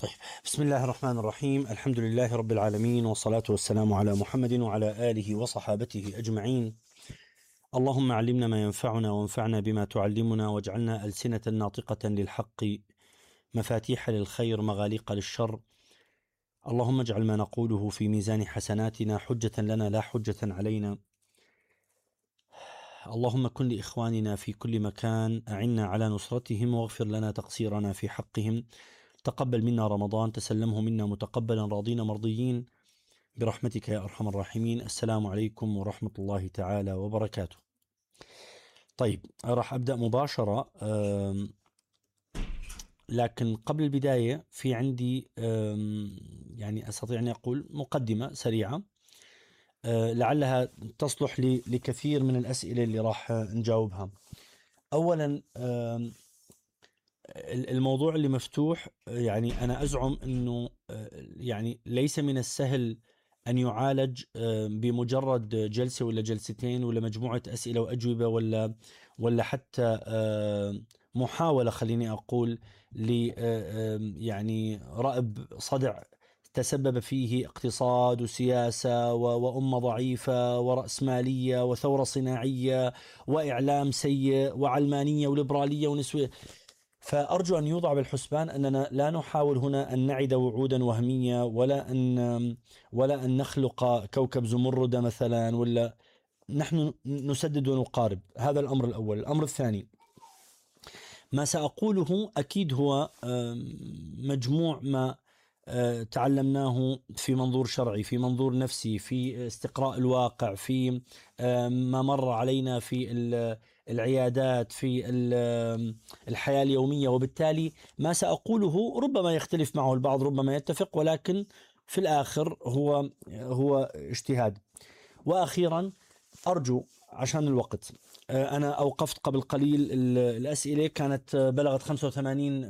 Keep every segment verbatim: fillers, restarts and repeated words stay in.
طيب، بسم الله الرحمن الرحيم. الحمد لله رب العالمين، والصلاة والسلام على محمد وعلى آله وصحابته أجمعين. اللهم علمنا ما ينفعنا وانفعنا بما تعلمنا، واجعلنا ألسنة ناطقة للحق، مفاتيح للخير، مغاليق للشر. اللهم اجعل ما نقوله في ميزان حسناتنا حجة لنا لا حجة علينا. اللهم كن لإخواننا في كل مكان، أعنا على نصرتهم، واغفر لنا تقصيرنا في حقهم. تقبل منا رمضان، تسلمه منا متقبلا راضين مرضيين برحمتك يا أرحم الراحمين. السلام عليكم ورحمة الله تعالى وبركاته. طيب، راح أبدأ مباشرة، لكن قبل البداية في عندي يعني أستطيع أن أقول مقدمة سريعة لعلها تصلح لكثير من الأسئلة اللي راح نجاوبها. أولا، الموضوع اللي مفتوح، يعني أنا أزعم أنه يعني ليس من السهل أن يعالج بمجرد جلسة ولا جلستين ولا مجموعة أسئلة وأجوبة ولا ولا حتى محاولة، خليني أقول، ل يعني رأب صدع تسبب فيه اقتصاد وسياسة وأمة ضعيفة ورأسمالية وثورة صناعية وإعلام سيء وعلمانية وليبرالية ونسوية. فأرجو أن يوضع بالحسبان أننا لا نحاول هنا أن نعد وعودا وهمية، ولا أن ولا أن نخلق كوكب زمردة مثلا، ولا نحن نسدد ونقارب. هذا الأمر الأول. الأمر الثاني، ما سأقوله أكيد هو مجموع ما تعلمناه في منظور شرعي، في منظور نفسي، في استقراء الواقع، في ما مر علينا في العيادات، في الحياة اليومية. وبالتالي ما سأقوله ربما يختلف معه البعض، ربما يتفق، ولكن في الآخر هو هو اجتهاد. وأخيرا، أرجو عشان الوقت، أنا أوقفت قبل قليل الأسئلة، كانت بلغت خمسة وثمانين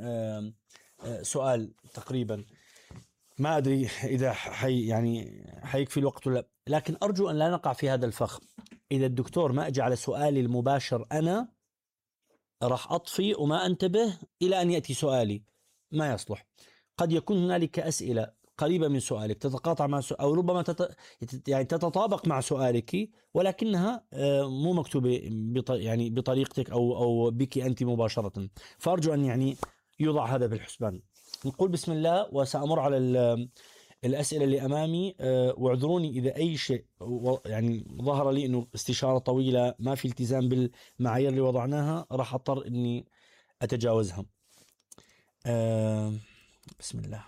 سؤال تقريبا. ما أدري إذا حي يعني حيكفي الوقت ولا، لكن أرجو أن لا نقع في هذا الفخ. إذا الدكتور ما أجي على سؤالي المباشر أنا راح أطفي وما أنتبه إلى أن يأتي سؤالي، ما يصلح. قد يكون هنالك أسئلة قريبة من سؤالك تتقاطع مع سؤال، أو ربما تت... يعني تتطابق مع سؤالك، ولكنها مو مكتوبة بط... يعني بطريقتك أو أو بك أنت مباشرة. فأرجو أن يعني يوضع هذا بالحسبان. نقول بسم الله وسأمر على ال... الأسئلة اللي أمامي، واعذروني إذا أي شيء يعني ظهر لي أنه استشارة طويلة ما في التزام بالمعايير اللي وضعناها، راح أضطر أني أتجاوزها. بسم الله.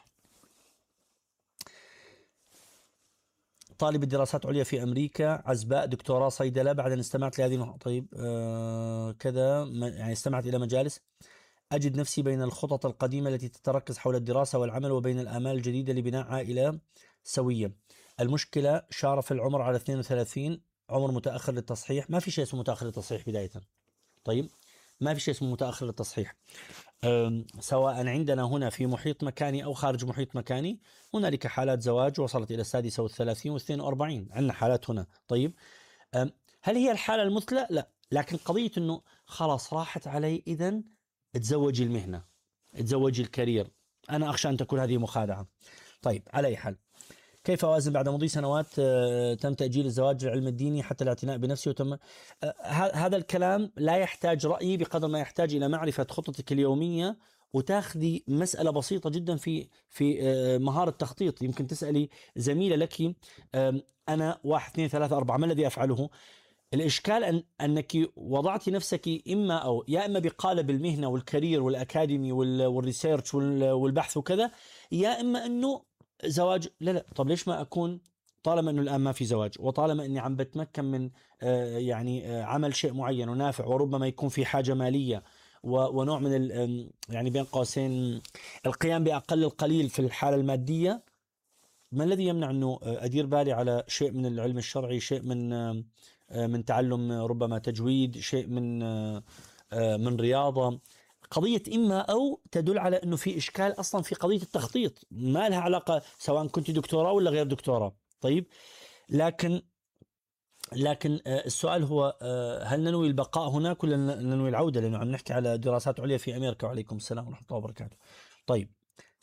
طالب الدراسات عليا في أمريكا، عزباء، دكتوراه صيدلة، بعد أن استمعت لهذه طيب آه كذا يعني استمعت إلى مجالس، أجد نفسي بين الخطط القديمة التي تتركز حول الدراسة والعمل، وبين الآمال الجديدة لبناء عائلة سوية. المشكلة شارف العمر على اثنين وثلاثين، عمر متأخر للتصحيح. ما في شيء اسمه متأخر للتصحيح بداية. طيب، ما في شيء اسمه متأخر للتصحيح، سواء عندنا هنا في محيط مكاني أو خارج محيط مكاني. هنالك حالات زواج وصلت إلى السادسة والثلاثين واثنين وأربعين، عندنا حالات هنا. طيب، هل هي الحالة المثلى؟ لا، لكن قضية أنه خلاص راحت علي، إذن تزوجي المهنة، تزوجي الكارير. أنا أخشى أن تكون هذه مخادعة. طيب، على أي حال، كيف أوازن بعد مضي سنوات تم تأجيل الزواج العلم الديني حتى الاعتناء بنفسي وتم هذا الكلام لا يحتاج رأيي بقدر ما يحتاج إلى معرفة خطتك اليومية، وتاخذي مسألة بسيطة جدا في في مهارة تخطيط. يمكن تسألي زميلة لك أنا واحد اثنين ثلاثة أربعة ما الذي أفعله؟ الإشكال أن أنك وضعت نفسك إما أو يا إما بقالب المهنة والكارير والأكاديمي والريسيرش والبحث وكذا، يا إما أنه زواج. لا لا، طب ليش ما أكون، طالما أنه الآن ما في زواج، وطالما أني عم بتمكن من آه يعني آه عمل شيء معين ونافع، وربما يكون في حاجة مالية ونوع من يعني بين قوسين القيام بأقل القليل في الحالة المادية، ما الذي يمنع أنه أدير بالي على شيء من العلم الشرعي، شيء من من تعلم ربما تجويد، شيء من من رياضة. قضية إما أو تدل على أنه في إشكال أصلا في قضية التخطيط، ما لها علاقة سواء كنت دكتوراه ولا غير دكتوراه. طيب، لكن لكن السؤال هو هل ننوي البقاء هناك ولا ننوي العودة، لأنه عم نحكي على دراسات عليا في أمريكا. وعليكم السلام ورحمة الله وبركاته. طيب،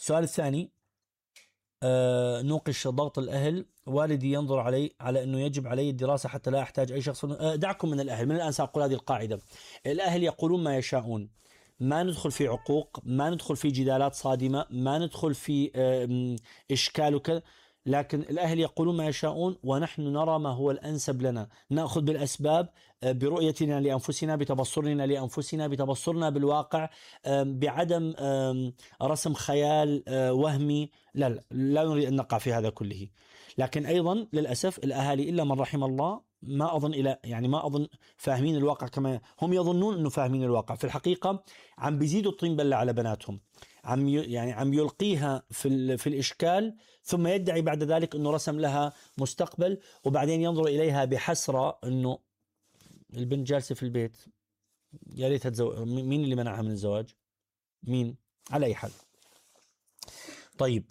السؤال الثاني، آه نوقش ضغط الأهل، والدي ينظر علي على أنه يجب علي الدراسة حتى لا أحتاج أي شخص. آه دعكم من الأهل، من الآن سأقول هذه القاعدة. الأهل يقولون ما يشاءون، ما ندخل في عقوق، ما ندخل في جدالات صادمة، ما ندخل في آه إشكال وكذا، لكن الأهل يقولون ما يشاءون ونحن نرى ما هو الأنسب لنا، نأخذ بالأسباب برؤيتنا لأنفسنا، بتبصرنا لأنفسنا، بتبصرنا بالواقع، بعدم رسم خيال وهمي. لا لا, لا نريد أن نقع في هذا كله. لكن أيضا للأسف الأهالي إلا من رحم الله ما أظن إلى يعني ما أظن فاهمين الواقع كما هم يظنون أنه فاهمين الواقع. في الحقيقة عم بيزيدوا الطين بلة على بناتهم، عم يعني عم يلقيها في في الإشكال، ثم يدعي بعد ذلك أنه رسم لها مستقبل، وبعدين ينظر إليها بحسرة أنه البنت جالسة في البيت، يا ريتها تزوج. مين اللي منعها من الزواج؟ مين؟ على أي حال. طيب،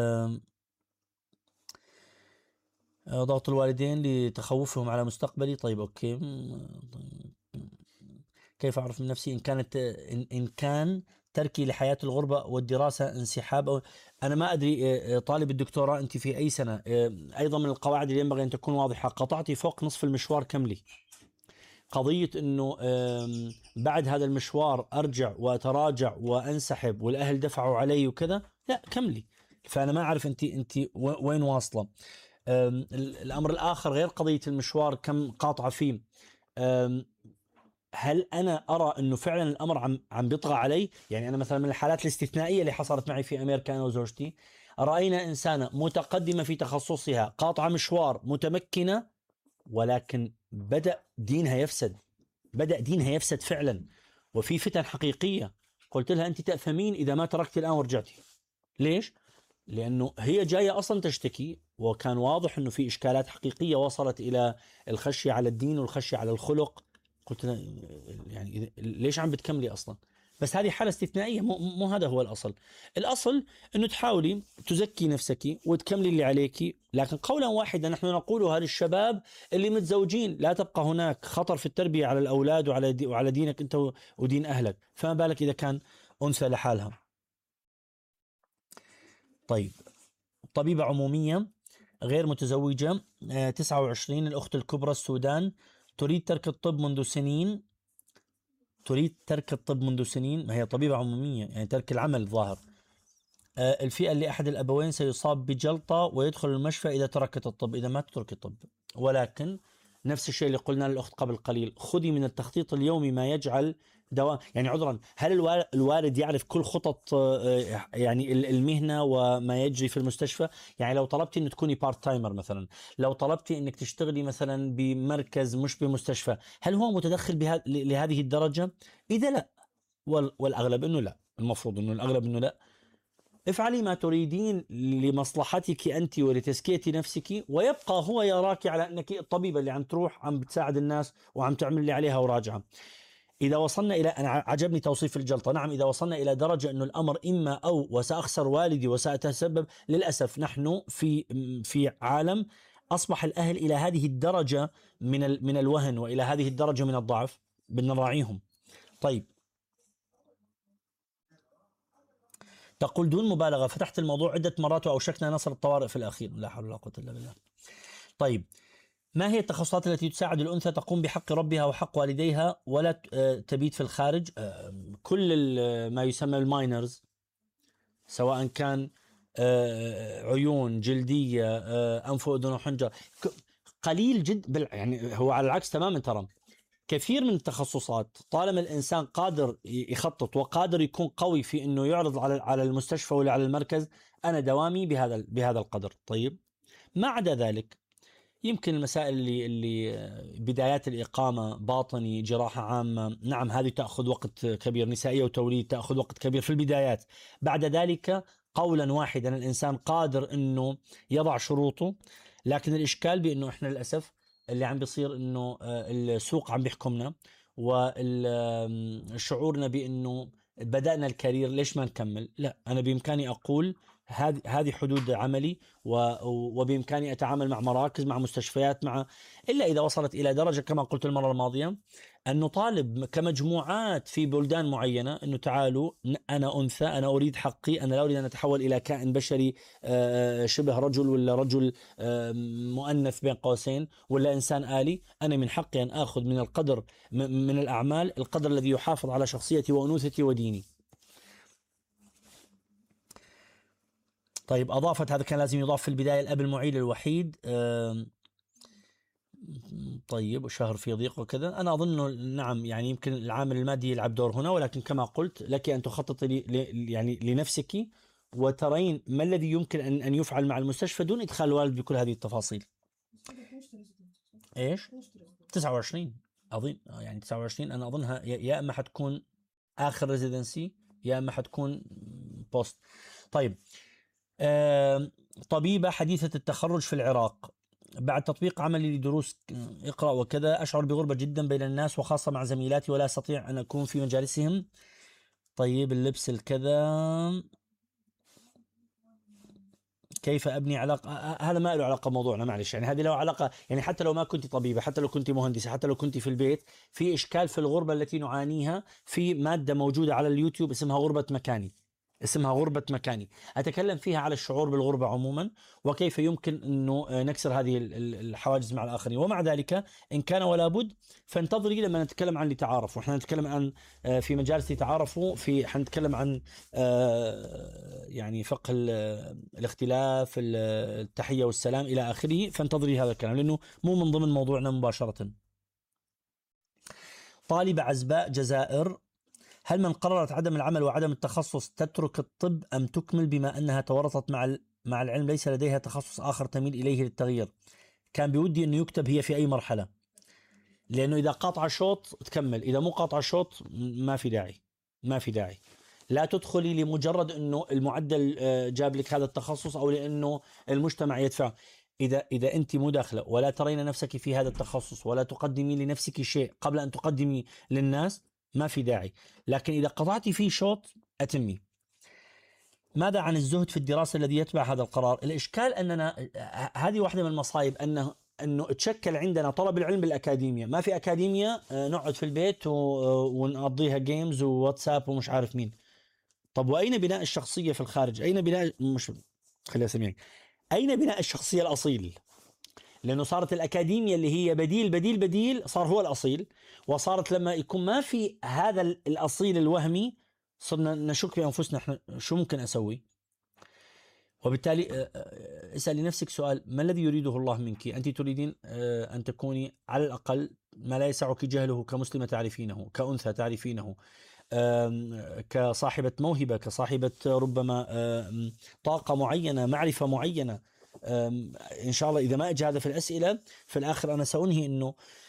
ضغط الوالدين لتخوفهم على مستقبلي. طيب أوكي. كيف أعرف من نفسي إن كانت إن, إن كان تركي لحياة الغربة والدراسة انسحاب؟ أو أنا ما أدري طالب الدكتوراه أنت في أي سنة؟ أيضا من القواعد اللي ينبغي أن تكون واضحة، قطعتي فوق نصف المشوار كملي. قضية أنه بعد هذا المشوار أرجع وأتراجع وأنسحب والأهل دفعوا علي وكذا، لا كملي. فأنا ما أعرف أنت أنت وين واصلة. الأمر الآخر غير قضية المشوار كم قاطعة فيه، هل أنا أرى أنه فعلا الأمر عم عم بيطغى علي؟ يعني أنا مثلا من الحالات الاستثنائية اللي حصلت معي في أمريكا أنا وزوجتي، رأينا إنسانة متقدمة في تخصصها، قاطعة مشوار، متمكنة، ولكن بدأ دينها يفسد، بدأ دينها يفسد فعلا، وفي فتن حقيقية. قلت لها أنت تأثمين إذا ما تركت الآن ورجعتي. ليش؟ لأنه هي جاية أصلا تشتكي، وكان واضح أنه في إشكالات حقيقية وصلت إلى الخشية على الدين والخشية على الخلق. قلت لها يعني ليش عم بتكملي أصلا؟ بس هذه حالة استثنائية، مو, مو هذا هو الأصل. الأصل أنه تحاولي تزكي نفسك وتكملي اللي عليك. لكن قولا واحدا نحن نقولها للشباب اللي متزوجين، لا تبقى هناك خطر في التربية على الأولاد وعلى دي وعلى دينك أنت ودين أهلك، فما بالك إذا كان أنثى لحالها. طيب، طبيبة عمومية غير متزوجة، تسعة وعشرين، الأخت الكبرى، السودان، تريد ترك الطب منذ سنين. تريد ترك الطب منذ سنين، ما هي طبيبة عمومية يعني ترك العمل الظاهر. الفئة اللي أحد الأبوين سيصاب بجلطة ويدخل المشفى إذا تركت الطب. إذا ما تترك الطب، ولكن نفس الشيء اللي قلنا للأخت قبل قليل، خذي من التخطيط اليومي ما يجعل دواء. يعني عذرا، هل الوالد يعرف كل خطط يعني المهنة وما يجري في المستشفى؟ يعني لو طلبتي أن تكوني بارت تايمر مثلا، لو طلبتي أنك تشتغلي مثلا بمركز مش بمستشفى، هل هو متدخل بها لهذه الدرجة؟ إذا لا، والأغلب أنه لا، المفروض أنه الأغلب أنه لا، افعلي ما تريدين لمصلحتك أنت ولتزكية نفسك، ويبقى هو يراك على أنك الطبيبة اللي عم تروح عم بتساعد الناس وعم تعمل اللي عليها وراجعة. إذا وصلنا إلى، أنا عجبني توصيف الجلطة، نعم إذا وصلنا إلى درجة أنه الأمر إما أو وسأخسر والدي وسأتسبب، للأسف نحن في في عالم أصبح الأهل إلى هذه الدرجة من من الوهن وإلى هذه الدرجة من الضعف، بدنا نراعيهم. طيب، تقول دون مبالغة فتحت الموضوع عدة مرات وأوشكنا نصر الطوارئ في الأخير، لا حول ولا قوة إلا بالله. طيب، ما هي التخصصات التي تساعد الأنثى تقوم بحق ربها وحق والديها ولا تبيت في الخارج؟ كل ما يسمى الماينرز، سواء كان عيون، جلدية، أنف وأذن وحنجر، قليل جدا. يعني هو على العكس تماما، ترى كثير من التخصصات طالما الإنسان قادر يخطط وقادر يكون قوي في إنه يعرض على على المستشفى ولا على المركز، أنا دوامي بهذا بهذا القدر. طيب، ما عدا ذلك يمكن المسائل اللي اللي بدايات الإقامة، باطني، جراحة عامة، نعم هذه تأخذ وقت كبير، نسائية وتوليد تأخذ وقت كبير في البدايات. بعد ذلك قولا واحدا الإنسان قادر إنه يضع شروطه. لكن الإشكال بإنه إحنا للأسف اللي عم بيصير إنه السوق عم بيحكمنا، وشعورنا بإنه بدأنا الكارير ليش ما نكمل. لا، أنا بإمكاني أقول هذه هذه حدود عملي، وبإمكاني أتعامل مع مراكز، مع مستشفيات، مع إلا إذا وصلت إلى درجة كما قلت المرة الماضية أن نطالب كمجموعات في بلدان معينة أنه تعالوا، أنا أنثى، أنا أريد حقي، أنا لا أريد أن أتحول إلى كائن بشري شبه رجل ولا رجل مؤنث بين قوسين ولا إنسان آلي. أنا من حقي أن أخذ من القدر من الأعمال القدر الذي يحافظ على شخصيتي وأنوثتي وديني. طيب أضافت، هذا كان لازم يضاف في البداية، الأب المعيل الوحيد. طيب وشهر في ضيق وكذا، أنا أظن نعم، يعني يمكن العامل المادي يلعب دور هنا، ولكن كما قلت لك أن تخططي لي يعني لنفسك وترين ما الذي يمكن أن أن يفعل مع المستشفى دون إدخال الوالد بكل هذه التفاصيل. إيش؟ تسعة وعشرين أظن، يعني تسعة وعشرين أنا أظنها يا إما حتكون آخر ريزيدنسي يا إما حتكون بوست. طيب آه، طبيبة حديثة التخرج في العراق، بعد تطبيق عملي لدروس اقرأ وكذا أشعر بغربة جدا بين الناس وخاصة مع زميلاتي، ولا أستطيع أن أكون في مجالسهم. طيب اللبس الكذا، كيف أبني علاقة؟ هذا ما له علاقة موضوعنا، معلش، يعني هذه له علاقة، يعني حتى لو ما كنت طبيبة، حتى لو كنت مهندسة، حتى لو كنت في البيت، في إشكال في الغربة التي نعانيها. في مادة موجودة على اليوتيوب اسمها غربة مكاني، اسمها غربة مكاني، أتكلم فيها على الشعور بالغربة عموما، وكيف يمكن أنه نكسر هذه الحواجز مع الآخرين. ومع ذلك إن كان ولا بد فانتظري لما نتكلم عن لتعارفوا. احنا نتكلم عن في مجالس لتعارفوا، في حنتكلم عن يعني فقه الاختلاف، التحية والسلام إلى آخره، فانتظري هذا الكلام لأنه مو من ضمن موضوعنا مباشرة. طالبة عزباء جزائر، هل من قررت عدم العمل وعدم التخصص تترك الطب أم تكمل بما أنها تورطت مع مع العلم ليس لديها تخصص آخر تميل إليه للتغيير؟ كان بودي أنه يكتب هي في أي مرحلة، لأنه إذا قاطع شوط تكمل، إذا مو قاطع شوط ما في داعي، ما في داعي. لا تدخلي لمجرد أنه المعدل جاب لك هذا التخصص أو لأنه المجتمع يدفع. إذا إذا أنت مداخلة ولا ترين نفسك في هذا التخصص ولا تقدمي لنفسك شيء قبل أن تقدمي للناس ما في داعي. لكن إذا قطعتي فيه شوط أتمي. ماذا عن الزهد في الدراسة الذي يتبع هذا القرار؟ الإشكال أننا هذه واحدة من المصايب، أنه أنه تشكل عندنا طلب العلم بالأكاديمية، ما في أكاديمية نقعد في البيت ونقضيها جيمز وواتساب ومش عارف مين. طب وأين بناء الشخصية في الخارج؟ أين بناء مش خلينا أسميك أين بناء الشخصية الأصيل؟ لأنه صارت الأكاديمية اللي هي بديل بديل بديل صار هو الأصيل، وصارت لما يكون ما في هذا الأصيل الوهمي صرنا نشك بأنفسنا احنا شو ممكن أسوي. وبالتالي اسألي نفسك سؤال، ما الذي يريده الله منك؟ أنت تريدين أن تكوني على الأقل ما لا يسعك جهله كمسلمة تعرفينه، كأنثى تعرفينه، كصاحبة موهبة، كصاحبة ربما طاقة معينة، معرفة معينة. إن شاء الله إذا ما أجى هذا في الأسئلة في الآخر أنا سأنهي أنه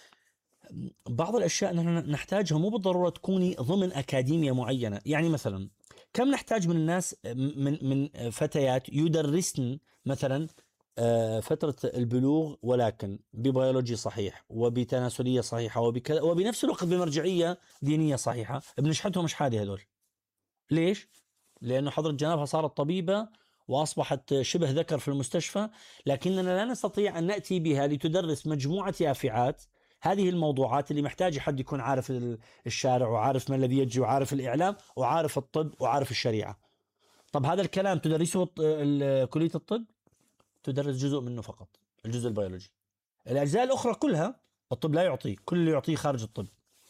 بعض الأشياء نحن نحتاجها مو بالضرورة تكوني ضمن أكاديمية معينة. يعني مثلا كم نحتاج من الناس من من فتيات يدرسن مثلا فترة البلوغ ولكن ببيولوجي صحيح وبتناسلية صحيحة وبكذا وبنفس الوقت بمرجعية دينية صحيحة، بنشحتهم مش حادي هذول. ليش؟ لأنه حضرة جنابها صارت طبيبة وأصبحت شبه ذكر في المستشفى، لكننا لا نستطيع أن نأتي بها لتدرس مجموعة يافعات هذه الموضوعات اللي محتاج حد يكون عارف الشارع وعارف ما الذي يجري وعارف الإعلام وعارف الطب وعارف الشريعة. طب هذا الكلام تدرسه كلية الطب؟ تدرس جزء منه فقط، الجزء البيولوجي. الأجزاء الأخرى كلها الطب لا يعطيه، كل اللي يعطيه خارج الطب.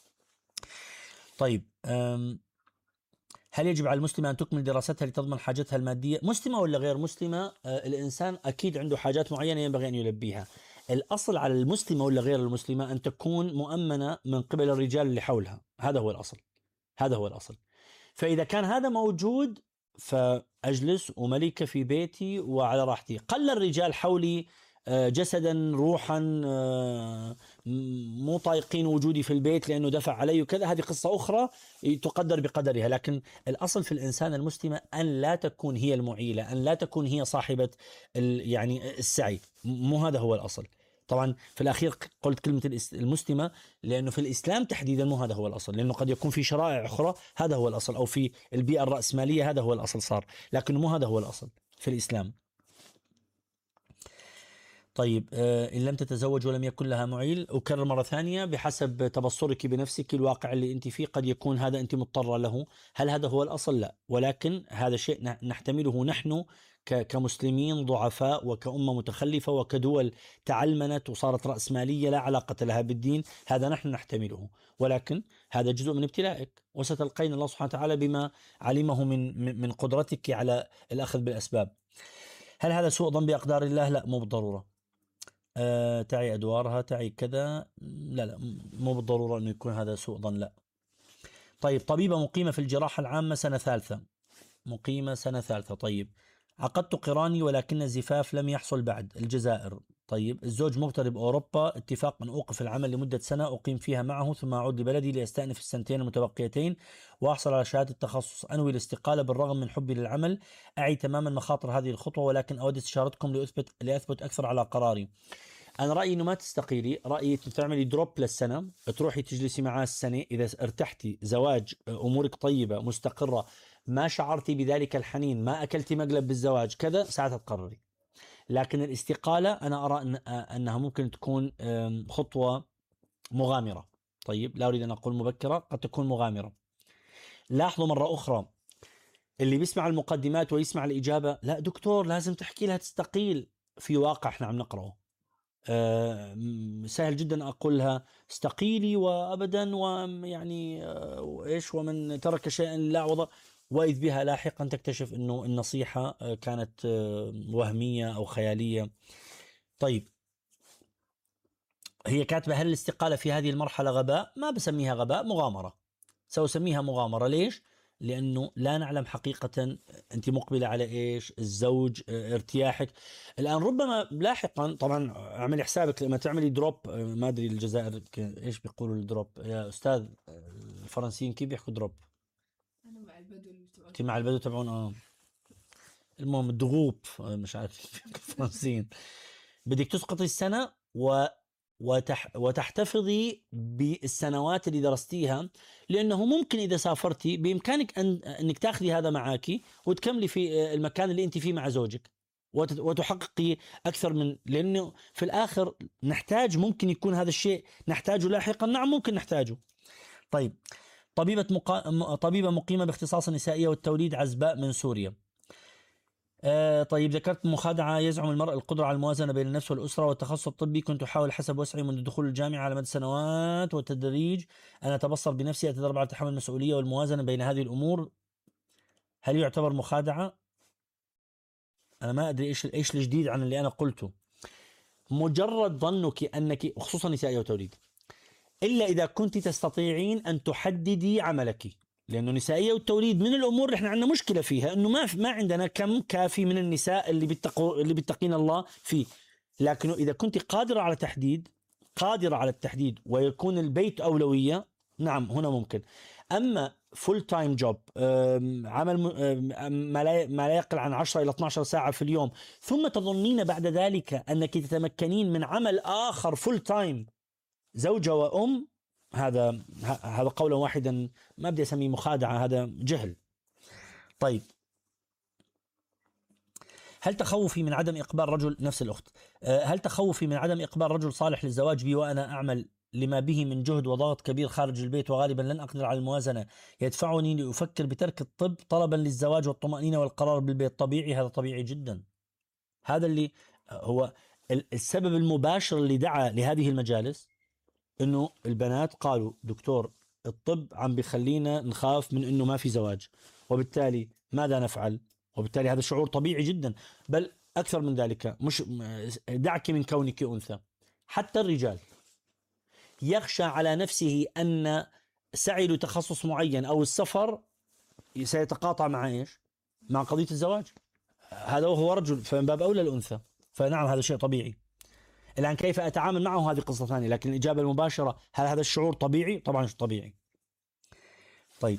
طيب هل يجب على المسلمة أن تكمل دراستها لتضمن حاجتها المادية؟ مسلمة ولا غير مسلمة، الإنسان أكيد عنده حاجات معينة ينبغي أن يلبيها. الأصل على المسلمة ولا غير المسلمة أن تكون مؤمنة من قبل الرجال اللي حولها، هذا هو الأصل، هذا هو الأصل. فإذا كان هذا موجود فأجلس وملكة في بيتي وعلى راحتي. قل الرجال حولي جسدا روحا مو طايقين وجودي في البيت لأنه دفع علي وكذا، هذه قصة أخرى تقدر بقدرها. لكن الأصل في الإنسان المسلمة أن لا تكون هي المعيلة، أن لا تكون هي صاحبة يعني السعي، مو هذا هو الأصل. طبعا في الأخير قلت كلمة المسلمة لأنه في الإسلام تحديدا مو هذا هو الأصل، لأنه قد يكون في شرائع أخرى هذا هو الأصل، أو في البيئة الرأسمالية هذا هو الأصل صار، لكن مو هذا هو الأصل. في الإسلام. طيب إن لم تتزوج ولم يكن لها معيل، أكرر مرة ثانية، بحسب تبصرك بنفسك الواقع اللي أنت فيه قد يكون هذا أنت مضطرة له. هل هذا هو الأصل؟ لا، ولكن هذا شيء نحتمله نحن كمسلمين ضعفاء وكأمة متخلفة وكدول تعلمنت وصارت رأسمالية لا علاقة لها بالدين، هذا نحن نحتمله، ولكن هذا جزء من ابتلائك، وستلقين الله سبحانه وتعالى بما علمه من من قدرتك على الأخذ بالأسباب. هل هذا سوء ظن بأقدار الله؟ لا، مو بالضرورة. أه تعي أدوارها، تعي كذا، لا لا مو بالضرورة أنه يكون هذا سوء ظن، لا. طيب طبيبة مقيمة في الجراحة العامة سنة ثالثة، مقيمة سنة ثالثة. طيب عقدت قراني ولكن الزفاف لم يحصل بعد، الجزائر. طيب الزوج مغترب أوروبا، اتفاق أن أوقف العمل لمدة سنة أقيم فيها معه ثم أعود لبلدي لأستأنف السنتين المتبقيتين وأحصل على شهادة التخصص. أنوي الاستقالة بالرغم من حبي للعمل، أعي تماما مخاطر هذه الخطوة، ولكن أود استشارتكم لأثبت, لأثبت أكثر على قراري. أنا رأيي إنه ما تستقيلي، رأيي تعملي دروب للسنة، تروحي تجلسي معاه السنة، إذا ارتحتي، زواج، أمورك طيبة مستقرة، ما شعرتي بذلك الحنين، ما أكلتي مقلب بالزواج كذا، ساعتها تقرري. لكن الاستقالة أنا أرى أن أنها ممكن تكون خطوة مغامرة. طيب لا أريد أن أقول مبكرة، قد تكون مغامرة. لاحظوا مرة أخرى، اللي بيسمع المقدمات ويسمع الإجابة، لا دكتور لازم تحكي لها تستقيل، في واقع احنا عم نقرأه. أه سهل جدا أقول لها استقيلي وأبدا، ويعني أه إيش، ومن ترك شيئا لا وضع، وإذ بها لاحقا تكتشف أنه النصيحة كانت وهمية أو خيالية. طيب هي كاتبة هل الاستقالة في هذه المرحلة غباء؟ ما بسميها غباء، مغامرة، سأسميها مغامرة. ليش؟ لأنه لا نعلم حقيقة أنت مقبلة على إيش، الزوج، ارتياحك. الآن ربما لاحقا، طبعا اعملي حسابك لما تعملي دروب، ما أدري الجزائر إيش بيقولوا الدروب يا أستاذ، الفرنسيين كيف بيحكوا دروب؟ أنا مع البدو اللي تبعون، أنت مع البدو تبعون آه المهم دغوب، مش عارف الفرنسيين. بدك تسقطي السنة و وتح وتحتفظي بالسنوات اللي درستيها، لأنه ممكن إذا سافرتي بإمكانك أن أنك تأخذي هذا معك وتكملي في المكان اللي أنت فيه مع زوجك وتحققي أكثر من، لأنه في الآخر نحتاج، ممكن يكون هذا الشيء نحتاجه لاحقا، نعم ممكن نحتاجه. طيب طبيبة مقا... طبيبة مقيمة باختصاص النسائية والتوليد، عزباء من سوريا. آه طيب ذكرت مخادعة، يزعم المرء القدرة على الموازنة بين النفس والأسرة والتخصص الطبي، كنت أحاول حسب وسعي منذ دخول الجامعة على مدى سنوات والتدريج أنا أتبصر بنفسي، أتدرب على تحمل المسؤولية والموازنة بين هذه الأمور. هل يعتبر مخادعة؟ أنا ما أدري إيش إيش الجديد عن اللي أنا قلته. مجرد ظنك أنك، خصوصا نسائية وتوليد، إلا إذا كنت تستطيعين أن تحددي عملك، لأنه نسائية والتوليد من الأمور اللي احنا عندنا مشكلة فيها، أنه ما ما عندنا كم كافي من النساء اللي بيتقوا اللي بيتقين الله فيه. لكن إذا كنت قادرة على تحديد، قادرة على التحديد ويكون البيت أولوية، نعم هنا ممكن. أما فول تايم جوب، عمل ما لا ما لا يقل عن عشرة إلى اثنتي عشرة ساعة في اليوم، ثم تظنين بعد ذلك أنك تتمكنين من عمل آخر فول تايم، زوجة وأم، هذا هذا قولا واحدا ما بدي أسميه مخادعة، هذا جهل. طيب هل تخوفي من عدم إقبال رجل، نفس الأخت، هل تخوفي من عدم إقبال رجل صالح للزواج بي وأنا أعمل لما به من جهد وضغط كبير خارج البيت، وغالبا لن أقدر على الموازنة، يدفعني لأفكر بترك الطب طلبا للزواج والطمأنينة والقرار بالبيت؟ طبيعي، هذا طبيعي جدا. هذا اللي هو السبب المباشر اللي دعا لهذه المجالس، انه البنات قالوا دكتور الطب عم بيخلينا نخاف من انه ما في زواج، وبالتالي ماذا نفعل؟ وبالتالي هذا شعور طبيعي جدا، بل اكثر من ذلك، مش دعك من كونك انثى، حتى الرجال يخشى على نفسه ان سعي لتخصص معين او السفر سيتقاطع مع ايش؟ مع قضية الزواج. هذا وهو رجل، فمن باب اولى الانثى. فنعم هذا شيء طبيعي. الآن كيف أتعامل معه هذه قصة ثانية، لكن الإجابة المباشرة هل هذا الشعور طبيعي؟ طبعا طبيعي. طيب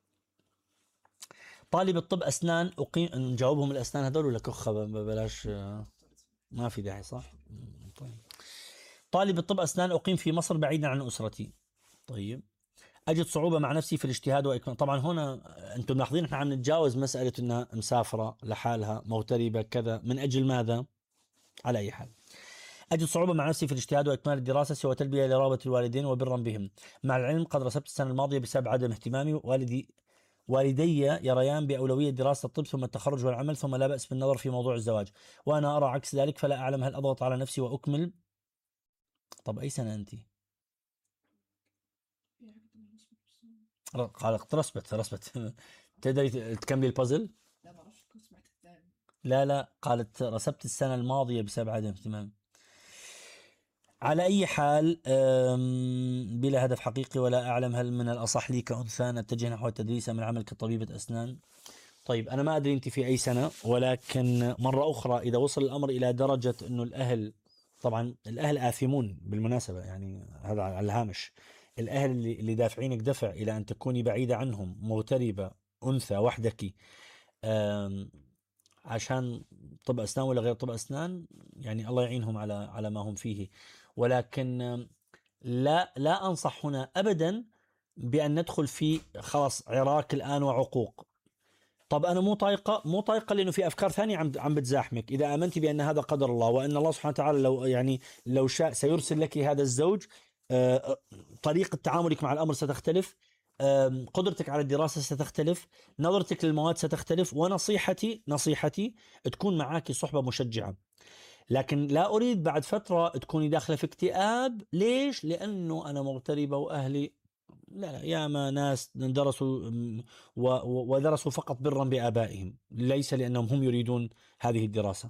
طالب الطب أسنان أقيم، نجاوبهم الأسنان هذول ولا كخة بلاش، ما في داعي صح؟ طيب طالب الطب أسنان أقيم في مصر بعيدا عن أسرتي. طيب أجد صعوبة مع نفسي في الاجتهاد وإكمال. طبعا هنا أنتم ملاحظين إحنا عم نتجاوز مسألة أنها مسافرة لحالها مغتربة كذا، من أجل ماذا؟ على أي حال، أجد صعوبة مع نفسي في الاجتهاد وإكمال الدراسة سوى تلبية لرغبة الوالدين وبرا بهم. مع العلم قد رسبت السنة الماضية بسبب عدم اهتمامي. والدي والدي يريان بأولوية دراسة الطب ثم التخرج والعمل، ثم لا بأس بالنظر في موضوع الزواج، وأنا أرى عكس ذلك، فلا أعلم هل أضغط على نفسي وأكمل. طب أي سنة أنت؟ قالت رسبت رسبت تقدري تكملي البازل؟ لا ما اعرفش، كنت سمعت الثاني. لا لا، قالت رسبت السنة الماضية بسبب عدم اهتمام. على أي حال، أم، بلا هدف حقيقي ولا أعلم هل من الأصح لي كأنثى أن أتجه نحو التدريس أم العمل كطبيبة أسنان. طيب أنا ما أدري أنت في أي سنة، ولكن مرة أخرى إذا وصل الأمر إلى درجة أنه الأهل، طبعا الأهل آثمون بالمناسبة، يعني هذا على الهامش، الأهل اللي اللي دافعينك دفع إلى أن تكوني بعيدة عنهم، مغتربة، أنثى وحدك، أم، عشان طب أسنان ولا غير طب أسنان، يعني الله يعينهم على على ما هم فيه. ولكن أم، لا لا أنصح هنا أبدا بأن ندخل في خلاص عراك الآن وعقوق. طب أنا مو طايقة مو طايقة لأنه في أفكار ثانية عم عم بتزاحمك. إذا آمنتي بأن هذا قدر الله، وأن الله سبحانه وتعالى لو يعني لو شاء سيرسل لك هذا الزوج، آه، طريقة تعاملك مع الأمر ستختلف، آم، قدرتك على الدراسة ستختلف، نظرتك للمواد ستختلف. ونصيحتي نصيحتي تكون معاك صحبة مشجعة. لكن لا أريد بعد فترة تكوني داخلة في اكتئاب. ليش؟ لأنه أنا مغتربة وأهلي. لا لا، ياما ناس درسوا م، و- و- ودرسوا فقط برا بآبائهم، ليس لأنهم هم يريدون هذه الدراسة.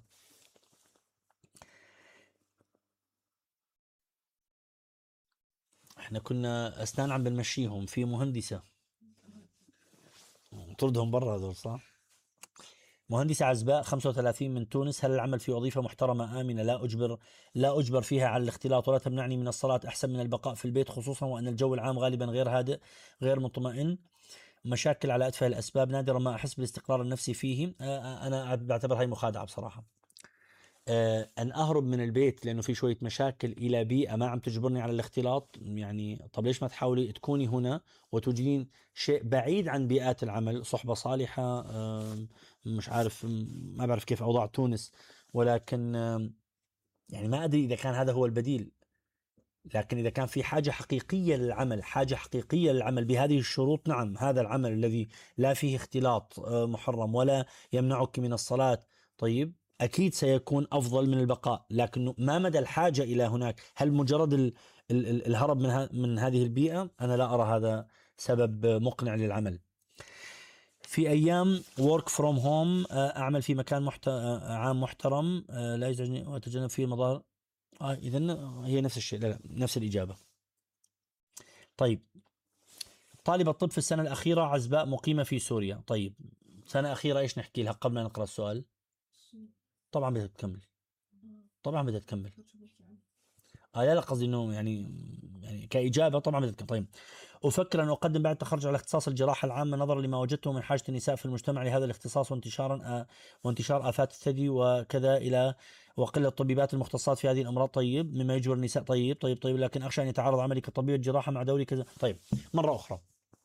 احنا كنا أسنان عم بنمشيهم في مهندسة، طردهم برا هذول صح؟ مهندسة عزباء خمسة وثلاثين من تونس. هل العمل في وظيفة محترمة آمنة لا أجبر لا أجبر فيها على الاختلاط ولا تمنعني من الصلاة أحسن من البقاء في البيت، خصوصا وأن الجو العام غالبا غير هادئ غير مطمئن، مشاكل على أتفه الأسباب، نادرا ما أحس بالاستقرار النفسي فيه. آه، آه، أنا بعتبر هاي مخادعة بصراحة. آه، أن أهرب من البيت لأنه في شوية مشاكل إلى بيئة ما عم تجبرني على الاختلاط، يعني طب ليش ما تحاولي تكوني هنا وتجين شيء بعيد عن بيئات العمل، صحبة صالحة. آم، مش عارف، ما بعرف كيف أوضاع تونس، ولكن آم، يعني ما أدري إذا كان هذا هو البديل. لكن إذا كان في حاجة حقيقية للعمل، حاجة حقيقية للعمل بهذه الشروط، نعم هذا العمل الذي لا فيه اختلاط آه، محرم ولا يمنعك من الصلاة، طيب أكيد سيكون أفضل من البقاء. لكن ما مدى الحاجة إلى هناك؟ هل مجرد ال ال ال الهرب من, ه من هذه البيئة؟ أنا لا أرى هذا سبب مقنع للعمل. في أيام work from home، آه، أعمل في مكان محت... آه، عام محترم، آه، لا يزعجني وأتجنب فيه المظاهر. آه إذا هي نفس الشيء، لا لا نفس الإجابة. طيب، طالبة طب في السنة الأخيرة عزباء مقيمة في سوريا. طيب سنة أخيرة إيش نحكي لها قبل ما نقرأ السؤال؟ طبعا بدها تكمل، طبعا بدها تكمل. آه لا لا، قصدي إنه يعني يعني كإجابة طبعا بدها تكمل. طيب، أفكر أن أقدم بعد التخرج على اختصاص الجراحة العامة نظرا لما وجدته من حاجة النساء في المجتمع لهذا الاختصاص، وانتشارا آه وانتشار آفات الثدي وكذا إلى وقلة الطبيبات المختصات في هذه الأمراض. طيب مما يجبر النساء. طيب طيب طيب لكن أخشى أن يتعارض عملي كطبيبة جراحة مع دوري كذا. طيب مرة أخرى،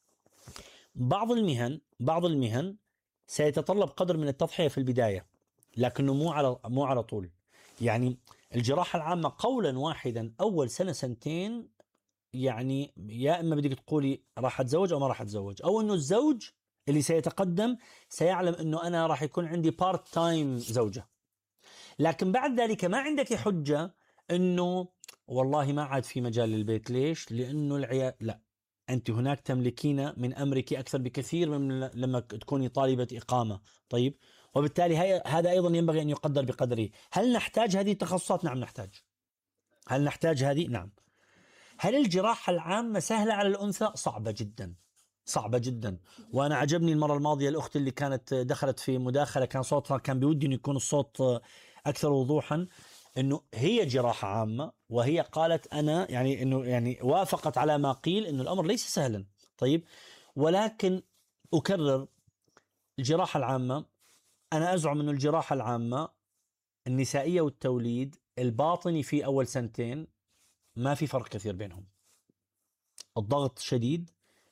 بعض المهن بعض المهن سيتطلب قدر من التضحية في البداية، لكنه مو على مو على طول. يعني الجراحة العامة قولا واحدا أول سنة سنتين، يعني يا إما بدك تقولي راح أتزوج أو ما راح أتزوج، أو إنه الزوج اللي سيتقدم سيعلم إنه أنا راح يكون عندي بارت تايم زوجة. لكن بعد ذلك ما عندك حجة إنه والله ما عاد في مجال للبيت. ليش؟ لأنه العيال لا، أنت هناك تملكين من أمرك أكثر بكثير من لما تكوني طالبة إقامة. طيب، وبالتالي هي هذا أيضا ينبغي أن يقدر بقدره. هل نحتاج هذه التخصصات؟ نعم نحتاج. هل نحتاج هذه؟ نعم. هل الجراحة العامة سهلة على الأنثى؟ صعبة جدا، صعبة جدا. وأنا عجبني المرة الماضية الأخت اللي كانت دخلت في مداخلة كان صوتها كان بودي أن يكون الصوت أكثر وضوحا، انه هي جراحة عامة، وهي قالت انا يعني انه يعني وافقت على ما قيل انه الامر ليس سهلا. طيب، ولكن اكرر، الجراحة العامة، انا ازعم انه الجراحة العامة النسائية والتوليد الباطني في اول سنتين ما في فرق كثير بينهم. الضغط شديد،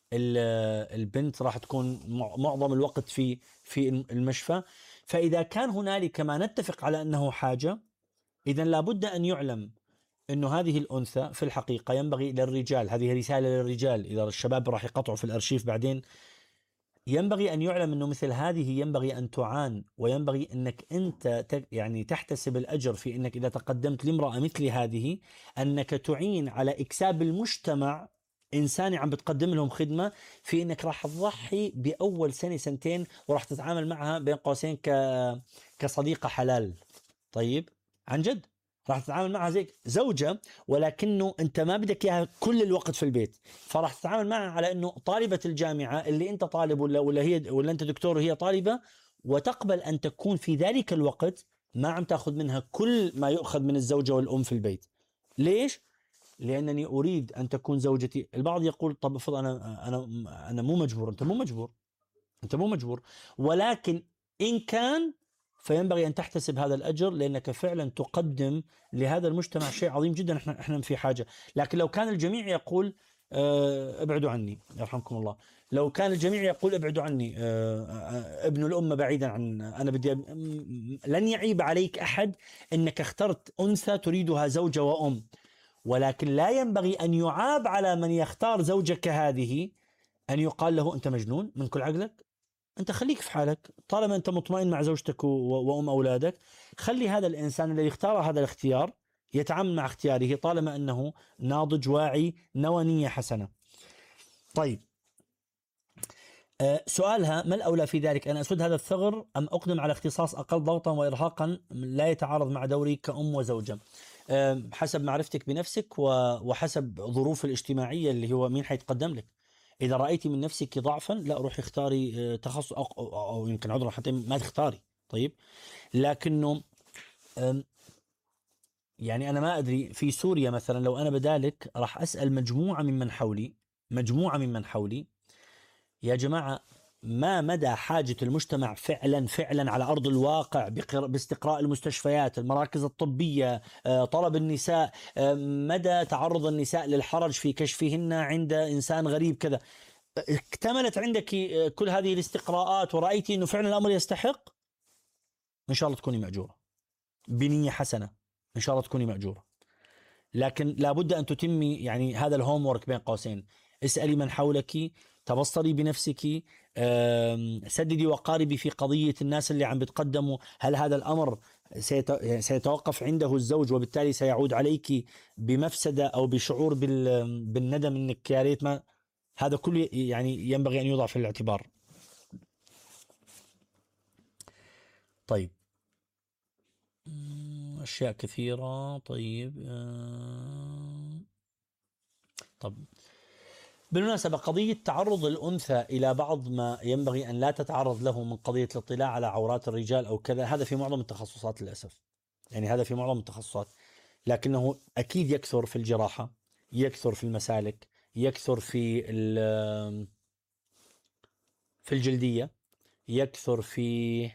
البنت راح تكون معظم الوقت في في المشفى. فإذا كان هنالك ما نتفق على أنه حاجة، إذن لابد أن يعلم أنه هذه الأنثى في الحقيقة ينبغي للرجال، هذه رسالة للرجال إذا الشباب راح يقطعوا في الأرشيف بعدين، ينبغي أن يعلم أنه مثل هذه ينبغي أن تعان، وينبغي أنك أنت يعني تحتسب الأجر في أنك إذا تقدمت لامرأة مثل هذه أنك تعين على إكساب المجتمع إنساني عم بتقدم لهم خدمة، في أنك راح تضحي بأول سنة سنتين وراح تتعامل معها بين قوسين ك... كصديقة حلال. طيب عن جد راح تتعامل معها زي زوجة، ولكنه انت ما بدك اياها كل الوقت في البيت، فراح تتعامل معها على انه طالبة الجامعة اللي انت طالب ولا ولا هي ولا انت دكتور وهي طالبة، وتقبل ان تكون في ذلك الوقت ما عم تاخذ منها كل ما يؤخذ من الزوجة والام في البيت. ليش؟ لانني اريد ان تكون زوجتي. البعض يقول طب افرض انا انا انا مو مجبور. انت مو مجبور، انت مو مجبور، ولكن ان كان فينبغي ان تحتسب هذا الاجر، لانك فعلا تقدم لهذا المجتمع شيء عظيم جدا. احنا احنا في حاجه. لكن لو كان الجميع يقول اه ابعدوا عني يرحمكم الله، لو كان الجميع يقول ابعدوا عني اه اه ابن الامه بعيدا عن انا بدي أب... لن يعيب عليك احد انك اخترت انثى تريدها زوجه وام، ولكن لا ينبغي ان يعاب على من يختار زوجة كهذه ان يقال له انت مجنون من كل عقلك. انت خليك في حالك طالما انت مطمئن مع زوجتك وام اولادك. خلي هذا الانسان الذي اختار هذا الاختيار يتعامل مع اختياره طالما انه ناضج واعي نوى نية حسنة. طيب أه سؤالها ما الاولى في ذلك، ان اسد هذا الثغر ام اقدم على اختصاص اقل ضغطا وارهاقا لا يتعارض مع دوري كأم وزوجة؟ أه حسب معرفتك بنفسك وحسب الظروف الاجتماعية اللي هو مين حيتقدم لك. إذا رأيتي من نفسك ضعفا لا روحي اختاري تخصص أو, أو, أو يمكن عذرا حتى ما تختاري. طيب لكنه يعني أنا ما أدري في سوريا مثلا لو أنا بدالك راح أسأل مجموعة ممن حولي مجموعة ممن حولي يا جماعة ما مدى حاجة المجتمع فعلا فعلا على أرض الواقع باستقراء المستشفيات المراكز الطبية طلب النساء مدى تعرض النساء للحرج في كشفهن عند إنسان غريب كذا. اكتملت عندك كل هذه الاستقراءات ورأيتي أنه فعلا الأمر يستحق، إن شاء الله تكوني مأجورة بنية حسنة، إن شاء الله تكوني مأجورة. لكن لابد أن تتمي يعني هذا الهوم وورك بين قوسين. اسألي من حولك، تبصري بنفسك، سددي وقاربي في قضية الناس اللي عم بتقدموا. هل هذا الأمر سيتوقف عنده الزوج وبالتالي سيعود عليك بمفسدة أو بشعور بالندم إنك يا ريت ما. هذا كله يعني ينبغي أن يوضع في الاعتبار. طيب أشياء كثيرة. طيب طب بالمناسبة قضية تعرض الأنثى إلى بعض ما ينبغي أن لا تتعرض له من قضية الاطلاع على عورات الرجال أو كذا، هذا في معظم التخصصات للأسف، يعني هذا في معظم التخصصات، لكنه أكيد يكثر في الجراحة، يكثر في المسالك، يكثر في في الجلدية، يكثر في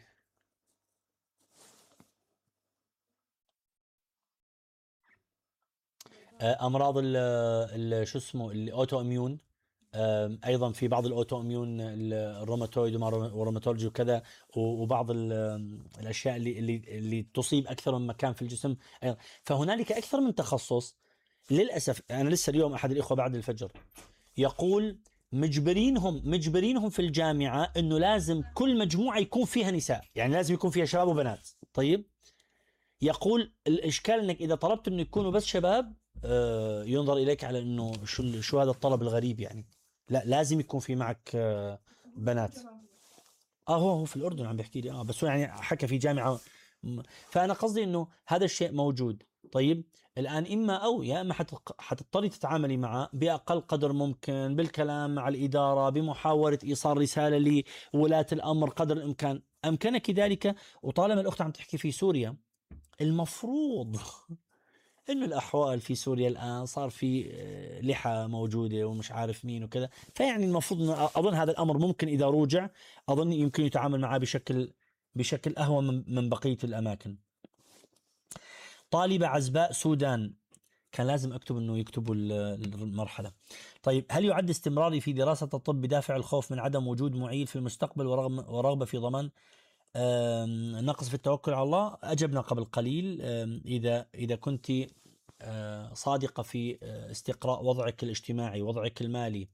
امراض ال شو اسمه الاوتو اميون، ايضا في بعض الاوتو اميون الروماتويد والروماتولوجي وكذا، وبعض الاشياء اللي اللي اللي تصيب اكثر من مكان في الجسم. فهنالك اكثر من تخصص للاسف. انا لسه اليوم احد الاخوه بعد الفجر يقول مجبرينهم مجبرينهم في الجامعه انه لازم كل مجموعه يكون فيها نساء، يعني لازم يكون فيها شباب وبنات. طيب يقول الاشكال انك اذا طلبت انه يكونوا بس شباب ينظر إليك على أنه شو شو هذا الطلب الغريب يعني. لا لازم يكون في معك بنات. آه هو هو في الأردن عم بيحكي لي آه بس هو يعني حكى في جامعة. فأنا قصدي أنه هذا الشيء موجود. طيب الآن إما أو يا إما حتضطري تتعاملي معه بأقل قدر ممكن بالكلام مع الإدارة بمحاولة إيصال رسالة لولاة الأمر قدر الإمكان. أمكنك ذلك. وطالما الأخت عم تحكي في سوريا المفروض إنه الأحوال في سوريا الآن صار في لحى موجودة ومش عارف مين وكذا، فيعني المفروض إنه أظن هذا الأمر ممكن إذا روجع أظن يمكن يتعامل معه بشكل بشكل أهون من بقية الأماكن. طالبة عزباء سودان كان لازم أكتب أنه يكتبوا المرحلة. طيب، هل يعد استمراري في دراسة الطب بدافع الخوف من عدم وجود معيد في المستقبل ورغم ورغبة في ضمان نقص في التوكل على الله؟ أجبنا قبل قليل. إذا إذا كنت صادقة في استقراء وضعك الاجتماعي، وضعك المالي،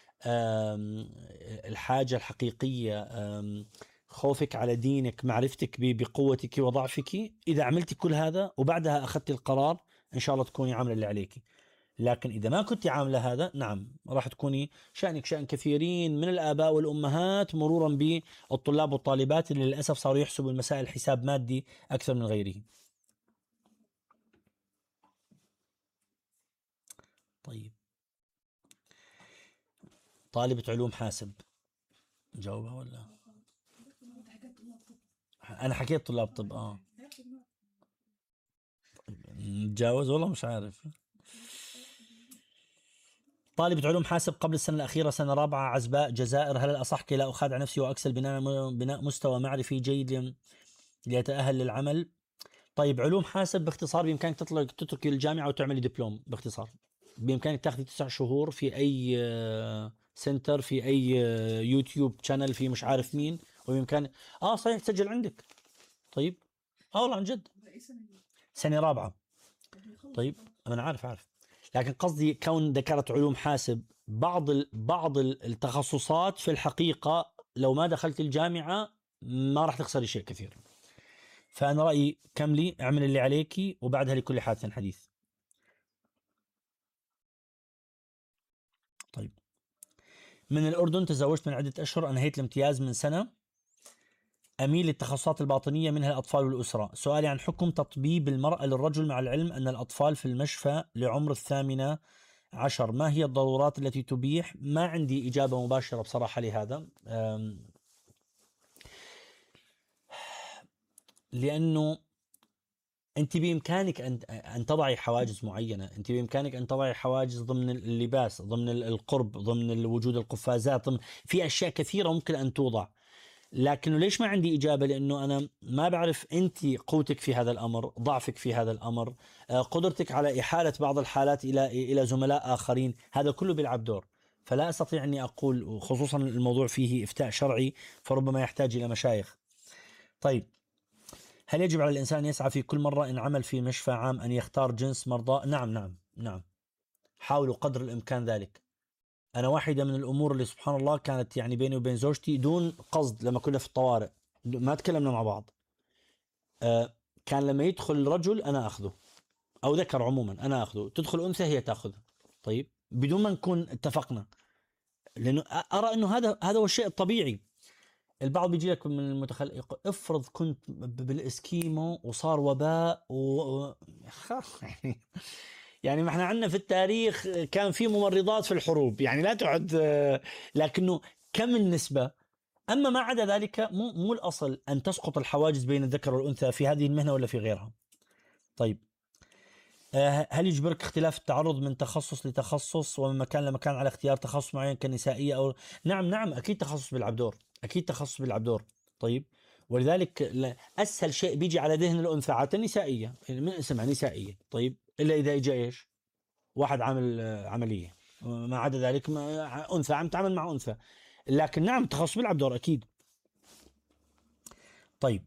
الحاجة الحقيقية، خوفك على دينك، معرفتك بقوتك وضعفك، إذا عملت كل هذا وبعدها أخذت القرار إن شاء الله تكوني عاملة اللي عليك. لكن إذا ما كنت عاملة هذا، نعم راح تكوني شأنك شأن كثيرين من الآباء والأمهات، مرورا بالطلاب والطالبات اللي للأسف صاروا يحسبوا المسائل حساب مادي أكثر من غيره. طيب، طالبة علوم حاسب، جاوبها ولا أنا حكيت طلاب طب؟ آه نتجاوز والله مش عارف. طالبة علوم حاسب قبل السنة الأخيرة، سنة رابعة، عزباء، جزائر. هل الأصح كي لا أخادع نفسي وأكسل بناء بناء مستوى معرفي جيد ليتأهل للعمل؟ طيب، علوم حاسب باختصار بإمكانك تطلق تتركي الجامعة وتعملي دبلوم. باختصار بإمكانك تاخذي تسع شهور في أي سنتر، في أي يوتيوب شانل، في مش عارف مين، وبإمكانك آه صحيح تسجل عندك. طيب، آه والله عن جد سنة رابعة. طيب أنا عارف عارف لكن قصدي كون ذكرت علوم حاسب، بعض بعض التخصصات في الحقيقة لو ما دخلت الجامعة ما راح تخسري شيء كثير. فأنا رأيي كملي، اعمل اللي عليكي، وبعدها لكل حادث حديث. طيب، من الأردن، تزوجت من عدة أشهر، أنهيت الامتياز من سنة، أميل للتخصصات الباطنية منها الأطفال والأسرة. سؤالي عن حكم تطبيب المرأة للرجل مع العلم أن الأطفال في المشفى لعمر الثامنة عشر، ما هي الضرورات التي تبيح؟ ما عندي إجابة مباشرة بصراحة لهذا، لأنه أنت بإمكانك أن أن تضعي حواجز معينة، أنت بإمكانك أن تضعي حواجز ضمن اللباس، ضمن القرب، ضمن وجود القفازات، ضمن في أشياء كثيرة ممكن أن توضع. لكنه ليش ما عندي إجابة؟ لأنه أنا ما بعرف أنت قوتك في هذا الأمر، ضعفك في هذا الأمر، قدرتك على إحالة بعض الحالات إلى إلى زملاء آخرين، هذا كله بيلعب دور. فلا أستطيع أني أقول، خصوصا الموضوع فيه إفتاء شرعي فربما يحتاج إلى مشايخ. طيب، هل يجب على الإنسان أن يسعى في كل مرة إن عمل في مشفى عام أن يختار جنس مرضى؟ نعم نعم نعم، حاولوا قدر الإمكان ذلك. أنا واحدة من الأمور اللي سبحان الله كانت يعني بيني وبين زوجتي دون قصد، لما كنا في الطوارئ ما تكلمنا مع بعض، آه كان لما يدخل رجل أنا أخذه، أو ذكر عموما أنا أخذه، تدخل أنثى هي تأخذه. طيب، بدون ما نكون اتفقنا، لأنه أرى أنه هذا هذا هو الشيء الطبيعي. البعض بيجي لك من المتخل، افرض كنت بالإسكيمو وصار وباء و... يعني ما احنا عندنا في التاريخ كان في ممرضات في الحروب، يعني لا تعد، لكنه كم النسبة. أما ما عدا ذلك مو, مو الأصل أن تسقط الحواجز بين الذكر والأنثى في هذه المهنة ولا في غيرها. طيب، هل يجبرك اختلاف التعرض من تخصص لتخصص ومن مكان لمكان على اختيار تخصص معين كنسائية أو؟ نعم نعم أكيد تخصص بيلعب دور، أكيد تخصص بيلعب دور. طيب، ولذلك أسهل شيء بيجي على ذهن الأنثى عادة نسائية، من اسمها نسائية. طيب، إلا إذا إجا إيش واحد عامل عملية، ما عدا ذلك ما أنثى عم تعمل مع أنثى. لكن نعم التخصص بيلعب دور أكيد. طيب،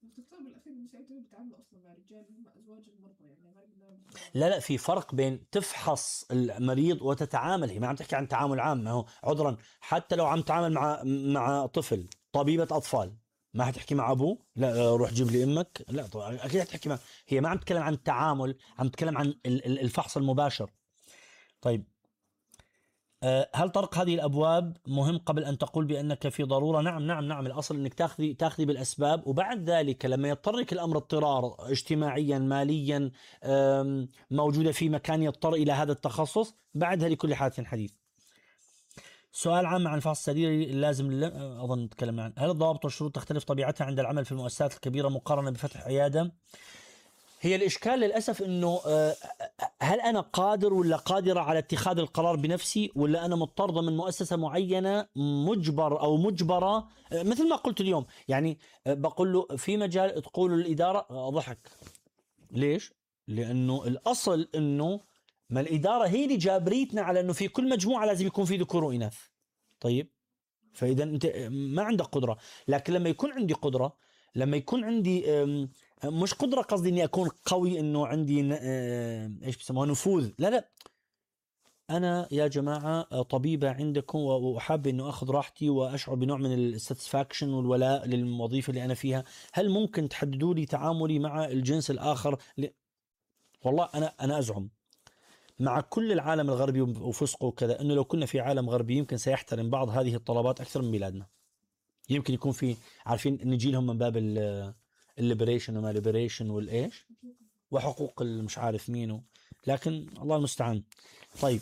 لا لا في فرق بين تفحص المريض وتتعامل. هي ما عم تحكي عن تعامل عام، ما هو عذرا حتى لو عم تعامل مع مع طفل، طبيبة أطفال ما هتحكي مع أبوه لا روح جيب لي أمك، لا طبعا أكيد هتحكي مع. هي ما عم تتكلم عن التعامل، عم تتكلم عن الفحص المباشر. طيب، هل طرق هذه الأبواب مهم قبل أن تقول بأنك في ضرورة؟ نعم نعم نعم الأصل أنك تأخذي تأخذي بالأسباب، وبعد ذلك لما يضطرك الأمر اضطرار اجتماعيا ماليا موجودة في مكان يضطر إلى هذا التخصص، بعدها لكل حادث حديث. سؤال عام عن الفحص السريري اللازم أظن نتكلم عنه. هل الضوابط والشروط تختلف طبيعتها عند العمل في المؤسسات الكبيرة مقارنة بفتح عيادة؟ هي الإشكال للأسف أنه هل أنا قادر ولا قادرة على اتخاذ القرار بنفسي، ولا أنا مضطر ضمن مؤسسة معينة مجبر أو مجبرة، مثل ما قلت اليوم. يعني بقول له في مجال تقول الإدارة، ضحك. ليش؟ لأنه الأصل أنه ما الإدارة هي اللي جابريتنا على أنه في كل مجموعة لازم يكون في ذكور وإناث. طيب فإذا أنت ما عندك قدرة، لكن لما يكون عندي قدرة، لما يكون عندي مش قدرة، قصدي أني أكون قوي، أنه عندي إيش بسموها نفوذ، لا لا، أنا يا جماعة طبيبة عندكم وأحب أنه أخذ راحتي وأشعر بنوع من الساتسفاكشن والولاء للوظيفة اللي أنا فيها. هل ممكن تحددوا لي تعاملي مع الجنس الآخر؟ ل... والله أنا أنا أزعم مع كل العالم الغربي وفسقه وكذا أنه لو كنا في عالم غربي يمكن سيحترم بعض هذه الطلبات أكثر من بلادنا. يمكن يكون في، عارفين نجي لهم من باب الليبريشن وما ليبريشن والإيش وحقوق مش عارف مينه، لكن الله المستعان. طيب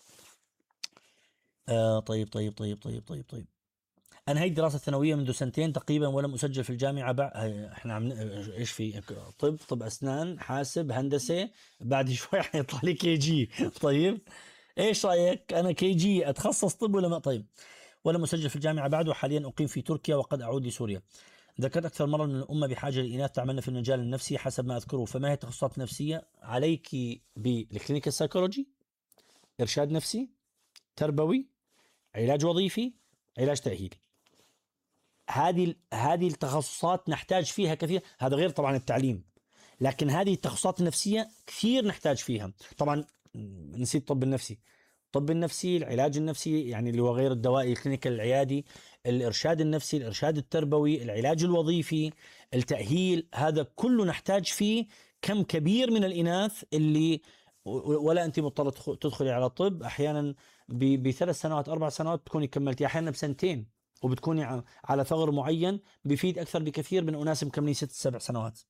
آه طيب طيب طيب طيب طيب طيب أنا هي دراسة ثانوية منذ سنتين تقريبا ولم أسجل في الجامعة. بعد إحنا عم إيش في طب طب أسنان حاسب هندسة، بعد شوي حيطلع لي كي جي. طيب إيش رأيك؟ أنا كي جي أتخصص طب ولا ما؟ طيب ولم أسجل في الجامعة بعد، وحاليا أقيم في تركيا وقد أعود لسوريا. ذكرت أكثر مرة أن الأمة بحاجة لإناث تعملن في المجال النفسي حسب ما أذكره، فما هي التخصصات النفسية؟ عليك بالكلينيكال سايكولوجي، إرشاد نفسي، تربوي، علاج وظيفي، علاج تأهيلي. هذه هذه التخصصات نحتاج فيها كثير، هذا غير طبعا التعليم، لكن هذه التخصصات النفسية كثير نحتاج فيها. طبعا نسيت الطب النفسي، الطب النفسي، العلاج النفسي يعني اللي هو غير الدوائي الكلينيكال العيادي، الإرشاد النفسي، الإرشاد التربوي، العلاج الوظيفي، التأهيل، هذا كله نحتاج فيه كم كبير من الإناث اللي ولا أنت مضطرة تدخلي على طب أحيانا بثلاث سنوات أربع سنوات تكوني كملتي، أحيانا بسنتين، وبتكوني على ثغر معين بيفيد أكثر بكثير من أناس مكملين ست سبع سنوات.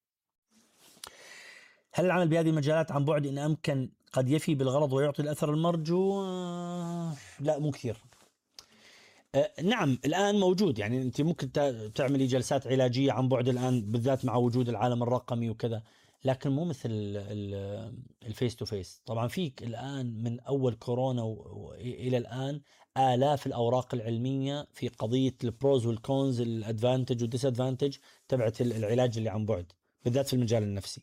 هل العمل بهذه المجالات عن بعد إن أمكن قد يفي بالغرض ويعطي الأثر المرجو؟ لا مو كثير. أه نعم الآن موجود، يعني أنت ممكن تعملي جلسات علاجية عن بعد الآن بالذات مع وجود العالم الرقمي وكذا، لكن مو مثل الفيس تو فيس. طبعا فيك الآن من أول كورونا إلى الآن آلاف الأوراق العلمية في قضية البروز والكونز، الادفانتج والديس ادفانتج تبعت العلاج اللي عن بعد بالذات في المجال النفسي.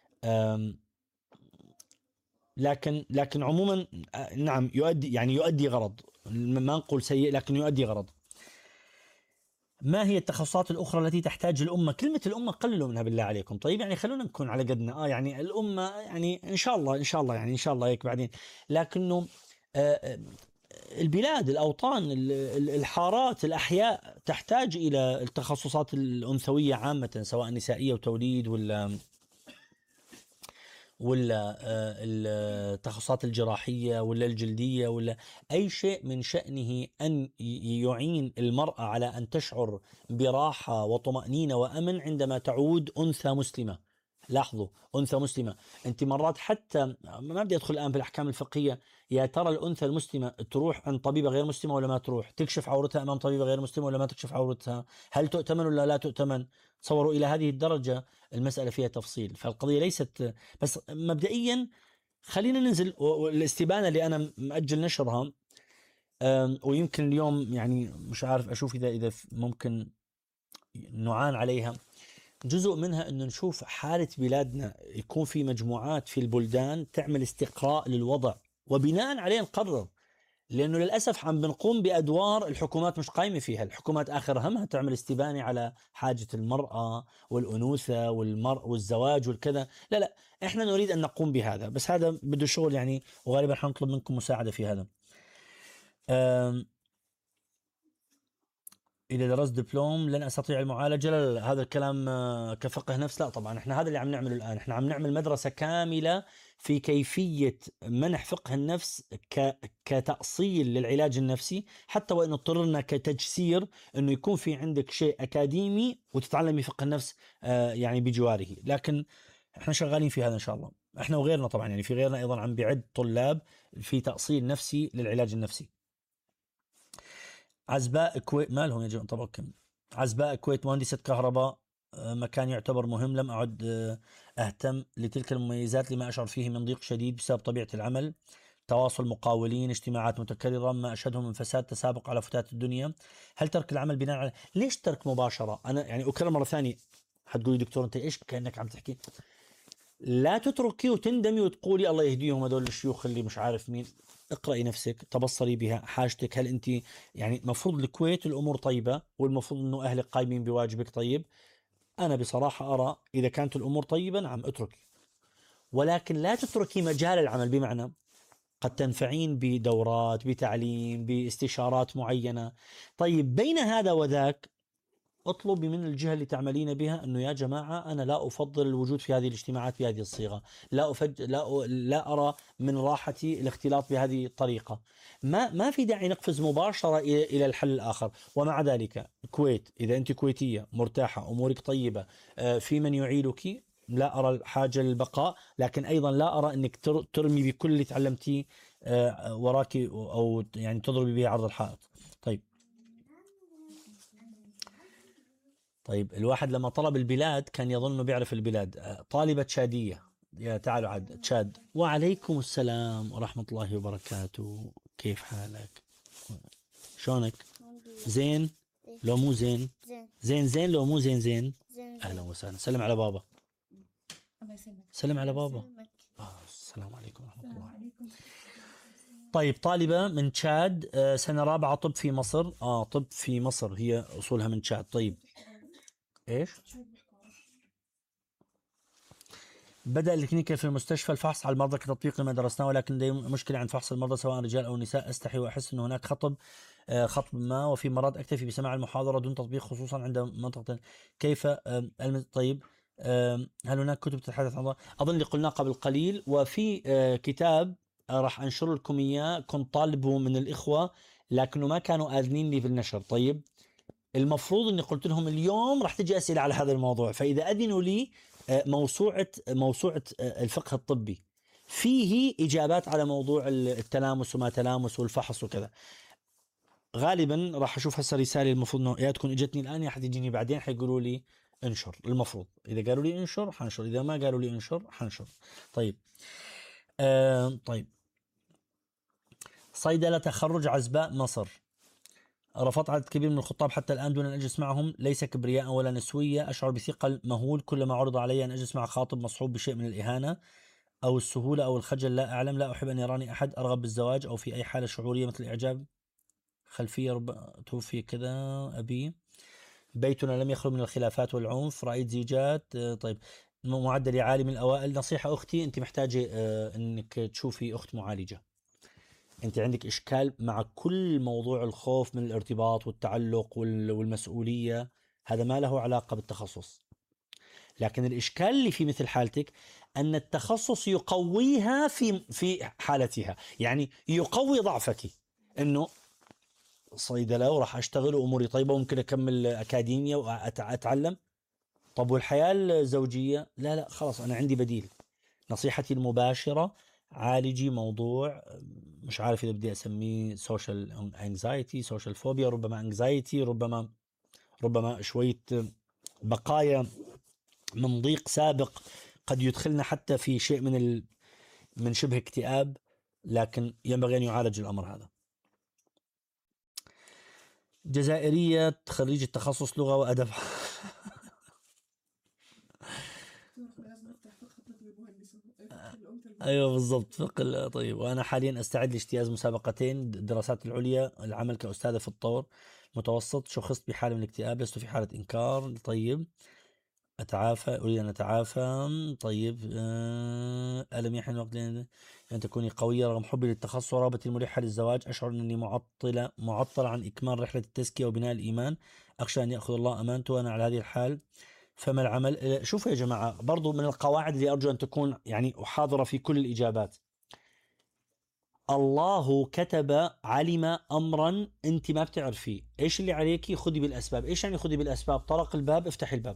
لكن لكن عموما نعم يؤدي، يعني يؤدي غرض، ما نقول سيء لكن يؤدي غرض. ما هي التخصصات الأخرى التي تحتاج الأمة؟ كلمة الأمة قللوا منها بالله عليكم. طيب يعني خلونا نكون على قدنا، آه يعني الأمة يعني إن شاء الله إن شاء الله يعني إن شاء الله هيك بعدين، لكنه آه البلاد، الأوطان، الحارات، الأحياء تحتاج إلى التخصصات الأنثوية عامة، سواء نسائية وتوليد ولا ولا التخصصات الجراحية ولا الجلدية ولا أي شيء من شأنه أن يعين المرأة على أن تشعر براحة وطمأنينة وأمن عندما تعود أنثى مسلمة. لاحظوا أنثى مسلمة، أنت مرات حتى ما بدي أدخل الآن في الأحكام الفقهية، يا ترى الأنثى المسلمة تروح عند طبيبة غير مسلمة ولا ما تروح؟ تكشف عورتها أمام طبيبة غير مسلمة ولا ما تكشف عورتها؟ هل تؤتمن ولا لا تؤتمن؟ تصوروا إلى هذه الدرجة المسألة فيها تفصيل. فالقضية ليست بس مبدئيا، خلينا ننزل والاستبانة اللي أنا مأجل نشرها، ويمكن اليوم يعني مش عارف أشوف إذا إذا ممكن نعان عليها. جزء منها أنه نشوف حالة بلادنا، يكون في مجموعات في البلدان تعمل استقراء للوضع وبناء عليه نقرر، لأنه للأسف عم بنقوم بأدوار الحكومات مش قايمة فيها. الحكومات آخر همها تعمل استبانة على حاجة المرأة والأنوثة والمرء والزواج والكذا، لا لا إحنا نريد أن نقوم بهذا، بس هذا بده شغل يعني، وغالبا حنطلب منكم مساعدة في هذا. إذا درست دبلوم لن أستطيع المعالجة، لا, لا هذا الكلام كفقه نفس، لا طبعا إحنا هذا اللي عم نعمله الآن، إحنا عم نعمل مدرسة كاملة في كيفية منح فقه النفس كتأصيل للعلاج النفسي، حتى وإن اضطررنا كتجسير إنه يكون في عندك شيء أكاديمي وتتعلمي فقه النفس يعني بجواره، لكن إحنا شغالين في هذا إن شاء الله، إحنا وغيرنا طبعا، يعني في غيرنا أيضا عم بيعد طلاب في تأصيل نفسي للعلاج النفسي. عزباء الكويت مالهم يا جماعة؟ طبعا كم عزباء الكويت مهندسة كهرباء، مكان يعتبر مهم، لم أعد أهتم لتلك المميزات لما أشعر فيه من ضيق شديد بسبب طبيعة العمل، تواصل مقاولين، اجتماعات متكررة، ما أشهده من فساد، تسابق على فتات الدنيا. هل ترك العمل بناء على ليش ترك مباشرة؟ أنا يعني أكرر مرة ثانية، حتقولي دكتور أنت إيش كأنك عم تحكي، لا تتركي وتندمي وتقولي الله يهديهم هذول الشيوخ اللي مش عارف مين. اقرأي نفسك، تبصري بها حاجتك. هل أنت يعني مفروض الكويت الأمور طيبة والمفروض أنه أهلك قايمين بواجبك؟ طيب أنا بصراحة أرى إذا كانت الأمور طيبة نعم اتركي، ولكن لا تتركي مجال العمل. بمعنى قد تنفعين بدورات، بتعليم، باستشارات معينة. طيب بين هذا وذاك اطلبي من الجهة اللي تعملين بها أنه يا جماعة أنا لا أفضل الوجود في هذه الاجتماعات بهذه الصيغة، لا أفج... لا أ... لا أرى من راحتي الاختلاط بهذه الطريقة. ما ما في داعي نقفز مباشرة إلى إلى الحل الآخر. ومع ذلك الكويت إذا أنت كويتية مرتاحة أمورك طيبة، آه، في من يعيلك، لا أرى الحاجة للبقاء، لكن أيضا لا أرى أنك تر... ترمي بكل اللي تعلمتيه آه، وراك، أو يعني تضربي به عرض الحائط. طيب طيب الواحد لما طلب البلاد كان يظن انه بيعرف البلاد. آه، طالبة تشادية. يا تعالوا عاد تشاد. وعليكم السلام ورحمة الله وبركاته. كيف حالك؟ شلونك؟ زين لو مو زين؟ زين زين زين لو مو زين زين؟ زين اهلا وسهلا. سلم على بابا. الله يسلمك. سلم على بابا. يسلمك. آه السلام عليكم ورحمة السلام الله. عليكم. طيب طالبة من تشاد، آه، سنة رابعة طب في مصر. اه طب في مصر، هي اصولها من تشاد. طيب ايش؟ شو بيحكوا؟ بدأ الكلينيكا في المستشفى الفحص على المرضى كتطبيق لما درسناه، ولكن لدي مشكلة عند فحص المرضى سواء رجال أو نساء. أستحي وأحس أن هناك خطب آه، خطب ما، وفي مرات أكتفي بسماع المحاضرة دون تطبيق خصوصا عند منطقة. كيف آم، الم- طيب آم، هل هناك كتب تتحدث عن أظن اللي قلناه قبل قليل. وفي آه، كتاب آه، راح أنشر لكم إياه، كنت طالبه من الإخوة لكنه ما كانوا آذنين لي في النشر. طيب المفروض اني قلت لهم اليوم راح تجي اسئله على هذا الموضوع، فاذا اذنوا لي آه، موسوعه موسوعه آه، الفقه الطبي فيه اجابات على موضوع التلامس وما تلامس والفحص وكذا. غالبا راح اشوف هسه رساله، المفروض انه يا تكون اجتني الان يا حتجيني بعدين، حيقولوا لي انشر. المفروض اذا قالوا لي انشر حنشر، اذا ما قالوا لي انشر حنشر. طيب آه طيب صيدله تخرج عزباء مصر. رفضت عدد كبير من الخطاب حتى الآن دون أن أجلس معهم، ليس كبرياء ولا نسوية. أشعر بثقل مهول كلما عرض علي أن أجلس مع خاطب مصحوب بشيء من الإهانة أو السهولة أو الخجل، لا أعلم. لا أحب أن يراني أحد. أرغب بالزواج أو في أي حالة شعورية مثل الإعجاب. خلفية رب توفي كذا أبي. بيتنا لم يخلو من الخلافات والعنف. رأيت زيجات. آه، طيب معدلي عالي من الأوائل. نصيحة أختي، أنت محتاجة آه، أنك تشوفي أخت معالجة. انت عندك اشكال مع كل موضوع الخوف من الارتباط والتعلق وال- والمسؤولية. هذا ما له علاقة بالتخصص، لكن الاشكال اللي في مثل حالتك ان التخصص يقويها في في حالتها، يعني يقوي ضعفك. انه صيدلة وراح اشتغل واموري طيبة وممكن اكمل اكاديميا واتعلم. طب والحياة الزوجية؟ لا لا خلاص انا عندي بديل. نصيحتي المباشرة عالجي موضوع، مش عارف إذا بدي أسميه سوشيال انكزايتي، سوشيال فوبيا، ربما انكزايتي، ربما ربما شوية بقايا من ضيق سابق قد يدخلنا حتى في شيء من ال... من شبه اكتئاب، لكن ينبغي أن يعالج الأمر هذا. جزائرية خريجة تخصص لغة وأدب. لازم نفتح فقه طبي ومهندسة. فقه الأم تربية. ايوه بالضبط فقه. طيب وانا حاليا استعد لاجتياز مسابقتين الدراسات العليا، العمل كاستاذه في الطور متوسط. شخصت بحاله من الاكتئاب، لست في حاله انكار. طيب اتعافى، اريد ان اتعافى. طيب آه، الم يحن الوقت لان أن تكوني قويه رغم حبي للتخصص ورغبتي الملحه للزواج. اشعر انني معطله معطله عن اكمال رحله التزكيه وبناء الايمان. اخشى ان ياخذ الله امانته وانا على هذه الحال، فما العمل؟ شوفوا يا جماعة، برضو من القواعد اللي أرجو أن تكون يعني حاضرة في كل الإجابات. الله كتب علم أمرا أنت ما بتعرفيه. إيش اللي عليكي؟ خذي بالأسباب. إيش يعني خذي بالأسباب؟ طرق الباب افتحي الباب.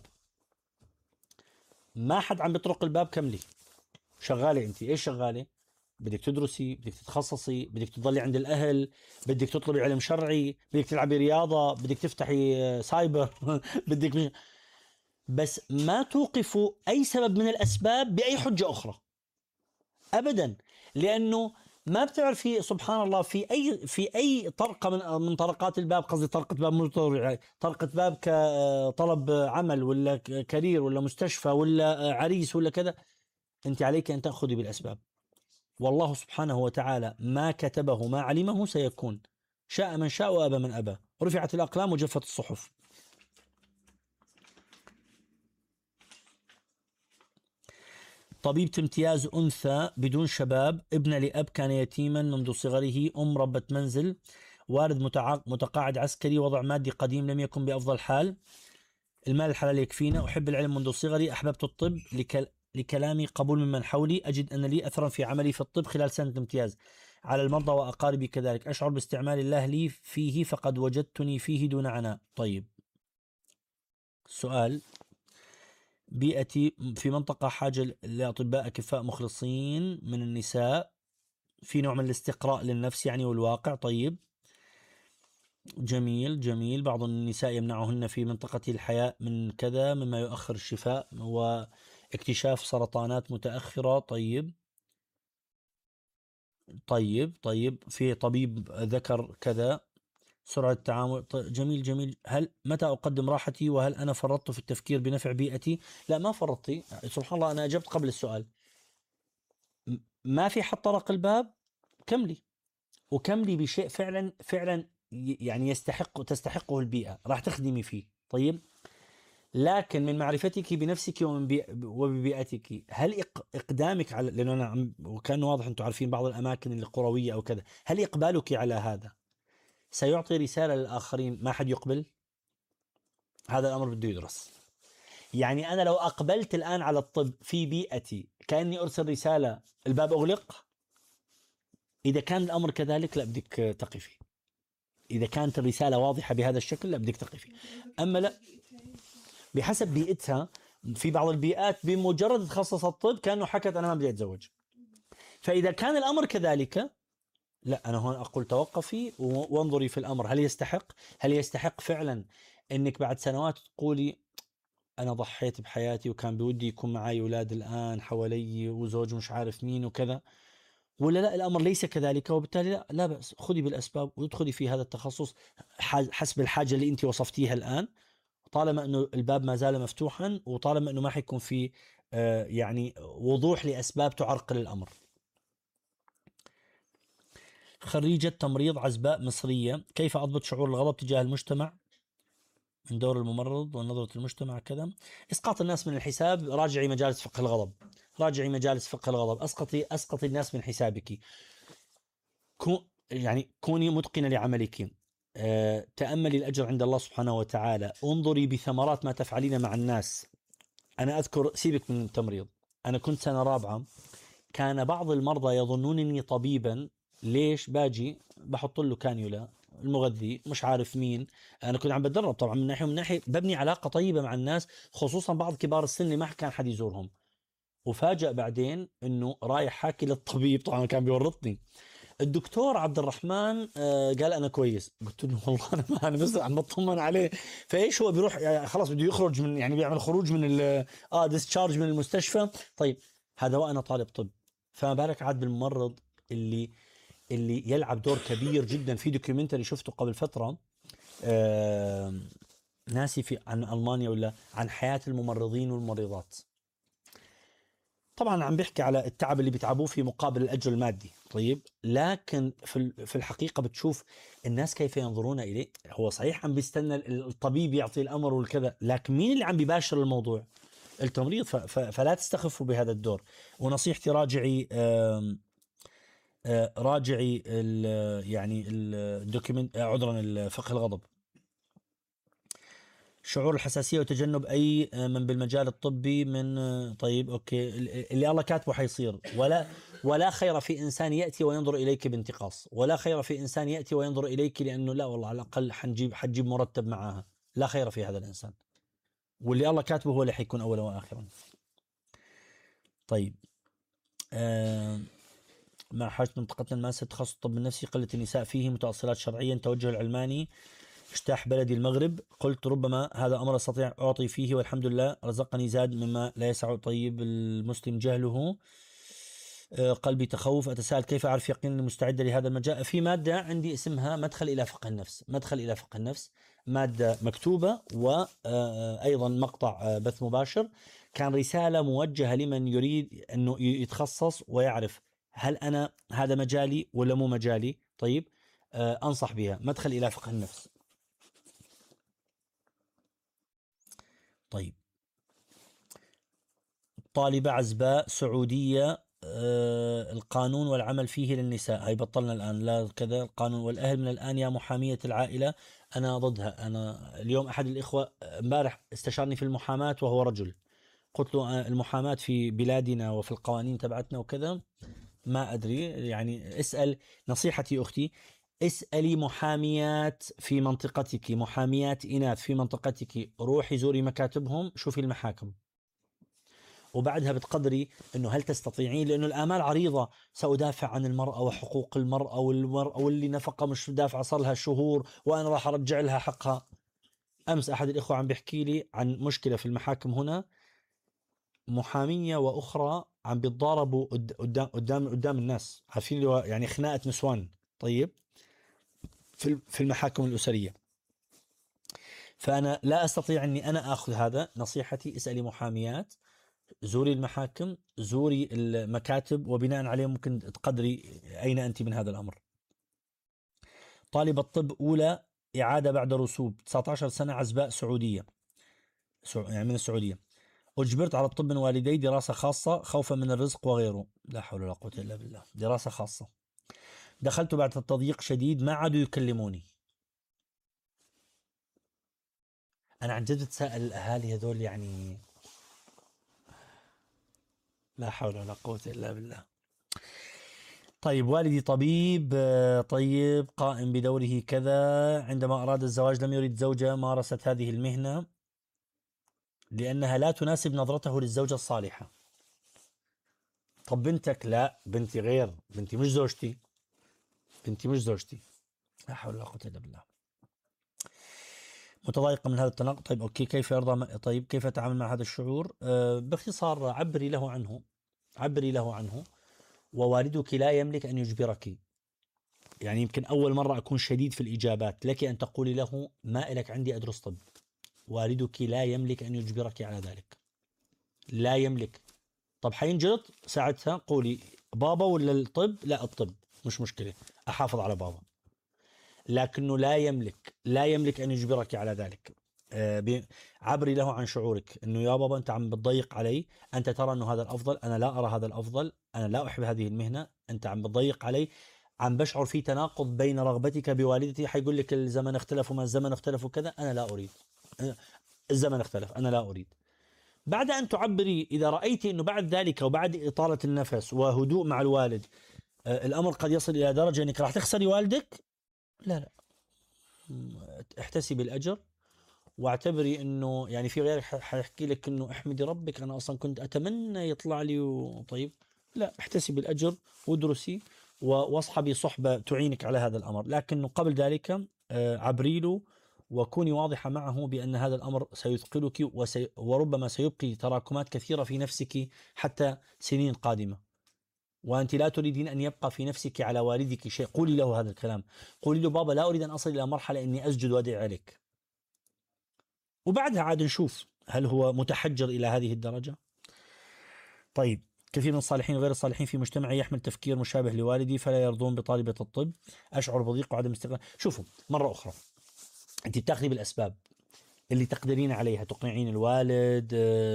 ما حد عم بيطرق الباب كملي. شغالة أنت. إيش شغالة؟ بدك تدرسي، بدك تتخصصي، بدك تضلي عند الأهل، بدك تطلبي علم شرعي، بدك تلعبي رياضة، بدك تفتحي آه، سايبر بدك مش... بس ما توقفوا أي سبب من الأسباب بأي حجة أخرى أبدا، لأنه ما بتعرفي سبحان الله في أي في أي طرقة من من طرقات الباب، قصدي طرقة باب مطور، طرقة باب كطلب عمل ولا كارير ولا مستشفى ولا عريس ولا كذا، أنت عليك أن تأخذي بالأسباب، والله سبحانه وتعالى ما كتبه ما علمه سيكون، شاء من شاء وأبى من أبى، رفعت الأقلام وجفت الصحف. طبيبة امتياز أنثى بدون شباب، ابن لأب كان يتيما منذ صغره، أم ربة منزل، والد متقاعد عسكري، وضع مادي قديم لم يكن بأفضل حال، المال الحلال يكفينا، أحب العلم منذ صغري، أحببت الطب لكل... لكلامي قبول ممن حولي، أجد أن لي أثرا في عملي في الطب خلال سنة امتياز على المرضى وأقاربي كذلك، أشعر باستعمال الله لي فيه فقد وجدتني فيه دون عناء. طيب سؤال، بيئتي في منطقة حاجة لأطباء أكفاء مخلصين من النساء، في نوع من الاستقراء للنفس يعني والواقع. طيب جميل جميل. بعض النساء يمنعهن في منطقة الحياة من كذا مما يؤخر الشفاء واكتشاف سرطانات متأخرة. طيب طيب طيب في طبيب ذكر كذا، سرعة التعامل. جميل جميل. هل متى أقدم راحتي وهل أنا فرطت في التفكير بنفع بيئتي؟ لا ما فرطتي، سبحان الله أنا أجبت قبل السؤال. ما في حد طرق الباب، كملي وكملي بشيء فعلا فعلا يعني يستحق تستحقه البيئة، راح تخدمي فيه. طيب لكن من معرفتك بنفسك ومن بي... وببيئتك، هل إقدامك على، لأنه أنا عم... وكان واضح أنتم عارفين بعض الأماكن القروية أو كذا، هل إقبالك على هذا سيعطي رسالة للآخرين ما حد يقبل؟ هذا الأمر بده يدرس. يعني أنا لو أقبلت الآن على الطب في بيئتي كأني أرسل رسالة الباب أغلق. إذا كان الأمر كذلك لا بدك تقفي، إذا كانت الرسالة واضحة بهذا الشكل لا بدك تقفي. أما لا، بحسب بيئتها. في بعض البيئات بمجرد تخصص الطب كأنه حكت أنا ما بدي أتزوج. فإذا كان الأمر كذلك لا، أنا هون أقول توقفي وانظري في الأمر، هل يستحق هل يستحق فعلا أنك بعد سنوات تقولي أنا ضحيت بحياتي وكان بودي يكون معي أولاد الآن حوالي وزوج مش عارف مين وكذا، ولا لا الأمر ليس كذلك، وبالتالي لا, لا بأس، خذي بالأسباب وادخلي في هذا التخصص حسب الحاجة اللي أنت وصفتيها الآن، طالما أنه الباب ما زال مفتوحا وطالما أنه ما حيكون في آه يعني وضوح لأسباب تعرقل الأمر. خريجة تمريض عزباء مصرية، كيف أضبط شعور الغضب تجاه المجتمع من دور الممرض ونظرة المجتمع كذا؟ إسقاط الناس من الحساب، راجعي مجالس فقه الغضب، راجعي مجالس فقه الغضب، أسقطي أسقطي الناس من حسابك، كو يعني كوني متقنة لعملك، أه تأملي الأجر عند الله سبحانه وتعالى، انظري بثمرات ما تفعلين مع الناس. أنا أذكر، سيبك من التمريض، أنا كنت سنة رابعة، كان بعض المرضى يظنونني طبيبا، ليش؟ باجي بحط له كانيولا، المغذي مش عارف مين، أنا كنت عم بتدرب طبعا من ناحية ومن ناحية ببني علاقة طيبة مع الناس، خصوصا بعض كبار السن اللي ما كان حد يزورهم. وفاجأ بعدين إنه رايح حاكي للطبيب، طبعا كان بيورطني، الدكتور عبد الرحمن آه قال انا كويس. قلت له والله انا ما انا بس عم بطمن عليه. فايش هو بيروح يعني خلاص بده يخرج من، يعني بيعمل خروج من اه ديسشارج من المستشفى. طيب هذا وانا طالب طب، فما بالك عاد بالممرض اللي اللي يلعب دور كبير جدا. في دوكيومنتري شفته قبل فتره آه ناسي في عن المانيا ولا عن حياه الممرضين والممرضات، طبعا عم بيحكي على التعب اللي بيتعبوه في مقابل الأجر المادي. طيب لكن في في الحقيقة بتشوف الناس كيف ينظرون إليه. هو صحيح عم بيستنى الطبيب يعطي الأمر والكذا، لكن مين اللي عم بيباشر الموضوع؟ التمريض. فلا تستخفوا بهذا الدور. ونصيحتي راجعي آم آم راجعي ال يعني الدوكيمنت عذرا الفقه الغضب. شعور الحساسية وتجنب أي من بالمجال الطبي من، طيب أوكي اللي الله كاتبه حيصير. ولا ولا خير في إنسان يأتي وينظر إليك بانتقاص، ولا خير في إنسان يأتي وينظر إليك لأنه لا والله على الأقل حنجيب حتجيب مرتب معاها، لا خير في هذا الإنسان، واللي الله كاتبه هو اللي حيكون أولا وآخرا. طيب آه مع حاجة منطقتنا الماسة تخصص الطب النفسي، قلة النساء فيه، متأصلات شرعيا، توجه العلماني، اجتاح بلدي المغرب، قلت ربما هذا أمر أستطيع أعطي فيه والحمد لله رزقني زاد مما لا يسع طيب المسلم جهله، قلبي تخوف، أتساءل كيف أعرف يقين أني مستعدة لهذا المجال. في مادة عندي اسمها مدخل إلى فقه النفس، مدخل إلى فقه النفس، مادة مكتوبة وأيضا مقطع بث مباشر، كان رسالة موجهة لمن يريد أنه يتخصص ويعرف هل أنا هذا مجالي ولا مو مجالي. طيب آه أنصح بها، مدخل إلى فقه النفس. طيب طالبة عزباء سعودية، آه القانون والعمل فيه للنساء، هاي بطلنا الآن لا كذا القانون والأهل من الآن يا محامية العائلة. أنا ضدها. أنا اليوم أحد الإخوة امبارح استشارني في المحاماة وهو رجل، قلت له آه، المحاماة في بلادنا وفي القوانين تبعتنا وكذا ما أدري، يعني اسأل. نصيحتي أختي، اسألي محاميات في منطقتك، محاميات إناث في منطقتك، روحي زوري مكاتبهم، شوفي المحاكم، وبعدها بتقدري انه هل تستطيعين، لانه الامال عريضه. سادافع عن المراه وحقوق المراه، والمراه واللي نفقه مش دافعه صار لها شهور وانا راح ارجع لها حقها. امس احد الاخوه عم بيحكي لي عن مشكله في المحاكم هنا، محاميه واخرى عم بيتضاربوا قدام قدام قدام الناس، عارفين اللي هو يعني خناقه نسوان. طيب في في المحاكم الاسريه. فانا لا استطيع اني انا اخذ هذا. نصيحتي اسالي محاميات، زوري المحاكم، زوري المكاتب، وبناء عليه ممكن تقدري أين أنت من هذا الأمر. طالبة طب أولى إعادة بعد رسوب، تسعة عشر سنة، عزباء سعودية، يعني من السعودية. أجبرت على الطب من والدي، دراسة خاصة خوفا من الرزق وغيره. لا حول ولا قوة إلا بالله. دراسة خاصة. دخلت بعد التضييق شديد، ما عادوا يكلموني. أنا عن جد بتساءل الأهالي هذول، يعني لا حول ولا قوة إلا بالله. طيب والدي طبيب، طيب قائم بدوره كذا، عندما أراد الزواج لم يرد زوجة مارست هذه المهنة لأنها لا تناسب نظرته للزوجة الصالحة. طب بنتك؟ لا بنتي غير، بنتي مش زوجتي، بنتي مش زوجتي. لا حول ولا قوة إلا بالله. متضايقة من هذا التناقض. طيب أوكي، كيف يرضى؟ طيب كيف أتعامل مع هذا الشعور؟ أه باختصار عبري له عنه، عبري له عنه. ووالدك لا يملك أن يجبرك. يعني يمكن أول مرة أكون شديد في الإجابات، لك أن تقولي له ما إلك عندي أدرس طب. والدك لا يملك أن يجبرك على ذلك، لا يملك. طب حينجلط ساعتها قولي بابا ولا الطب؟ لا الطب، مش مشكلة، أحافظ على بابا. لكنه لا يملك، لا يملك أن يجبرك على ذلك. آه عبري له عن شعورك أنه يا بابا أنت عم بتضيق علي، أنت ترى أنه هذا الأفضل، أنا لا أرى هذا الأفضل، أنا لا أحب هذه المهنة، أنت عم بتضيق علي، عم بشعر في تناقض بين رغبتك بوالدتي. حيقول لك الزمن اختلف وما الزمن اختلف وكذا، أنا لا أريد. الزمن اختلف، أنا لا أريد. بعد أن تعبري، إذا رأيتي أنه بعد ذلك وبعد إطالة النفس وهدوء مع الوالد آه الأمر قد يصل إلى درجة أنك راح تخسري والدك، لا لا، احتسبي الأجر، واعتبري أنه يعني في غيرك حيحكي لك أنه احمدي ربك أنا أصلا كنت أتمنى يطلع لي وطيب. لا، احتسبي الأجر وادرسي واصحبي صحبة تعينك على هذا الأمر. لكنه قبل ذلك آه عبري له وكوني واضحة معه بأن هذا الأمر سيثقلك وسي وربما سيبقي تراكمات كثيرة في نفسك حتى سنين قادمة، وأنت لا تريدين أن يبقى في نفسك على والدك شيء. قولي له هذا الكلام، قولي له بابا لا أريد أن أصل إلى مرحلة أني أسجد وأدعي عليك. وبعدها عاد نشوف هل هو متحجر إلى هذه الدرجة. طيب كثير من الصالحين وغير الصالحين في مجتمعي يحمل تفكير مشابه لوالدي، فلا يرضون بطالبة الطب، أشعر بضيق وعدم استقرار. شوفوا مرة أخرى، أنت بتاخذي بالأسباب اللي تقدرين عليها، تقنعين الوالد،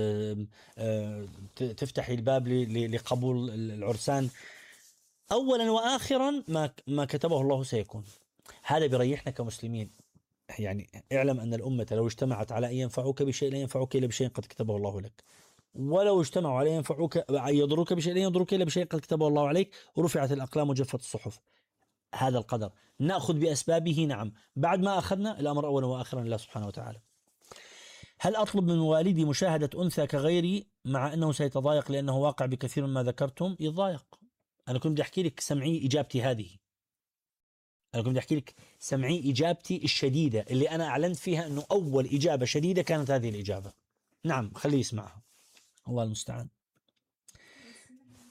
تفتحي الباب لقبول العرسان. أولا وآخرا ما ما كتبه الله سيكون. هذا بيريحنا كمسلمين. يعني اعلم أن الأمة لو اجتمعت على أن ينفعوك بشيء لا ينفعوك إلا بشيء قد كتبه الله لك، ولو اجتمعوا على أن ينفعوك يضروك بشيء لا يضروك إلا بشيء قد كتبه الله عليك، ورفعت الأقلام وجفت الصحف. هذا القدر، نأخذ بأسبابه. نعم، بعد ما أخذنا الأمر أولا وآخرا الله سبحانه وتعالى. هل أطلب من والدي مشاهدة أنثى كغيري مع أنه سيتضايق لأنه واقع بكثير مما ذكرتم؟ يتضايق. أنا كنت بدي أحكي لك سمعي إجابتي هذه، أنا كنت بدي أحكي لك سمعي إجابتي الشديدة اللي أنا أعلنت فيها أنه أول إجابة شديدة كانت هذه الإجابة. نعم خليه يسمعها، الله المستعان.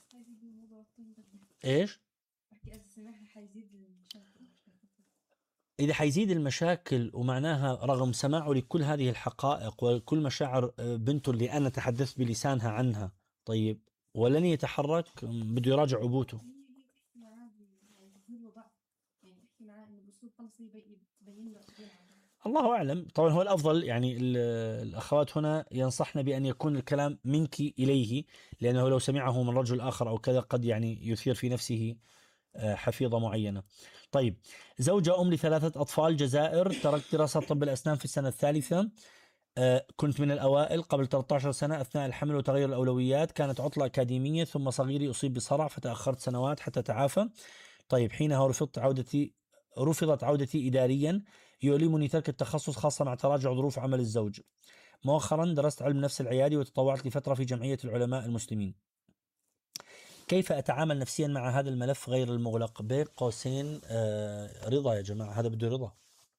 إيش؟ إذا حيزيد المشاكل ومعناها رغم سماعه لكل هذه الحقائق وكل مشاعر بنته اللي أنا تحدثت بلسانها عنها، طيب ولن يتحرك، بده يراجع أبوته. الله أعلم. طبعا هو الأفضل يعني الأخوات هنا ينصحنا بأن يكون الكلام منك إليه، لأنه لو سمعه من رجل آخر أو كذا قد يعني يثير في نفسه حفيظة معينة. طيب، زوجة أم لثلاثة أطفال، جزائر، تركت دراسة طب الأسنان في السنة الثالثة. كنت من الأوائل قبل ثلاثة عشر سنة أثناء الحمل وتغير الأولويات، كانت عطلة أكاديمية، ثم صغيري أصيب بصرع فتأخرت سنوات حتى تعافى. طيب، حينها رفضت عودتي رفضت عودتي إداريا، يؤلمني ترك التخصص خاصة مع تراجع ظروف عمل الزوج. مؤخرا درست علم نفس العيادي وتطوعت لفترة في جمعية العلماء المسلمين. كيف أتعامل نفسيا مع هذا الملف غير المغلق؟ بين قوسين آه رضا يا جماعة، هذا بده رضا.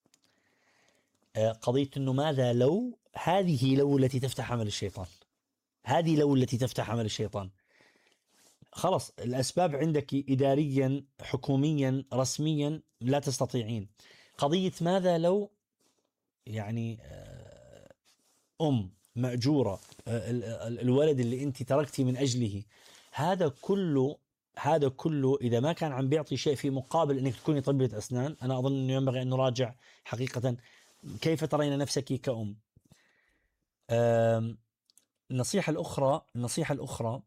آه قضية أنه ماذا لو، هذه لو التي تفتح عمل الشيطان، هذه لو التي تفتح عمل الشيطان. خلص الأسباب عندك إداريا حكوميا رسميا لا تستطيعين. قضية ماذا لو، يعني آه أم مأجورة، آه الولد اللي أنت تركتي من أجله، هذا كله هذا كله إذا ما كان عم بيعطي شيء في مقابل أنك تكوني طبيبة أسنان، أنا أظن أنه ينبغي أن نراجع حقيقة كيف ترين نفسك كأم. النصيحة الأخرى النصيحة الأخرى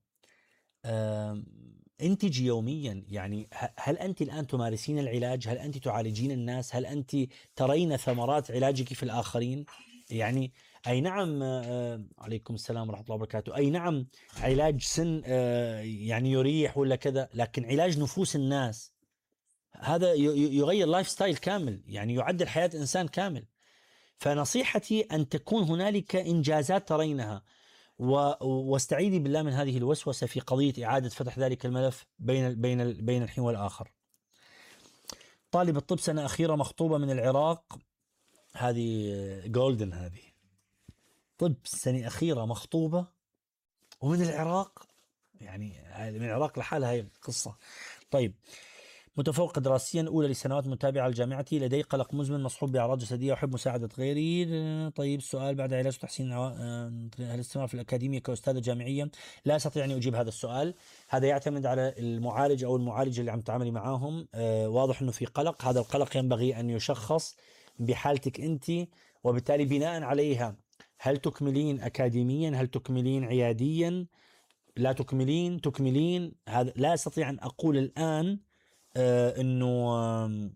انتجي يوميا. يعني هل أنت الآن تمارسين العلاج؟ هل أنت تعالجين الناس؟ هل أنت ترين ثمرات علاجك في الآخرين؟ يعني أي نعم، عليكم السلام ورحمة الله وبركاته، أي نعم علاج سن يعني يريح ولا كذا، لكن علاج نفوس الناس هذا يغير لايف ستايل كامل، يعني يعدل حياة إنسان كامل. فنصيحتي أن تكون هنالك إنجازات ترينها، واستعيذي بالله من هذه الوسوسة في قضية إعادة فتح ذلك الملف بين بين بين الحين والآخر. طالب الطب سنة أخيرة، مخطوبة من العراق، هذه جولدن، هذه طب سنة أخيرة مخطوبة ومن العراق، يعني من العراق لحالها هي قصة. طيب، متفوقة دراسيا، أولى لسنوات متابعة لجامعتي، لدي قلق مزمن مصحوب بأعراض جسدية، أحب مساعدة غيري. طيب، السؤال بعد علاج وتحسين الاستمرار في الأكاديمية كأستاذة جامعية، لا أستطيع أن أجيب هذا السؤال، هذا يعتمد على المعالج أو المعالجة اللي عم تعاملي معاهم. أه واضح أنه في قلق، هذا القلق ينبغي أن يشخص بحالتك أنت، وبالتالي بناء عليها هل تكملين أكاديميا، هل تكملين عياديا، لا تكملين تكملين هذا لا أستطيع أن أقول الآن آه انه آه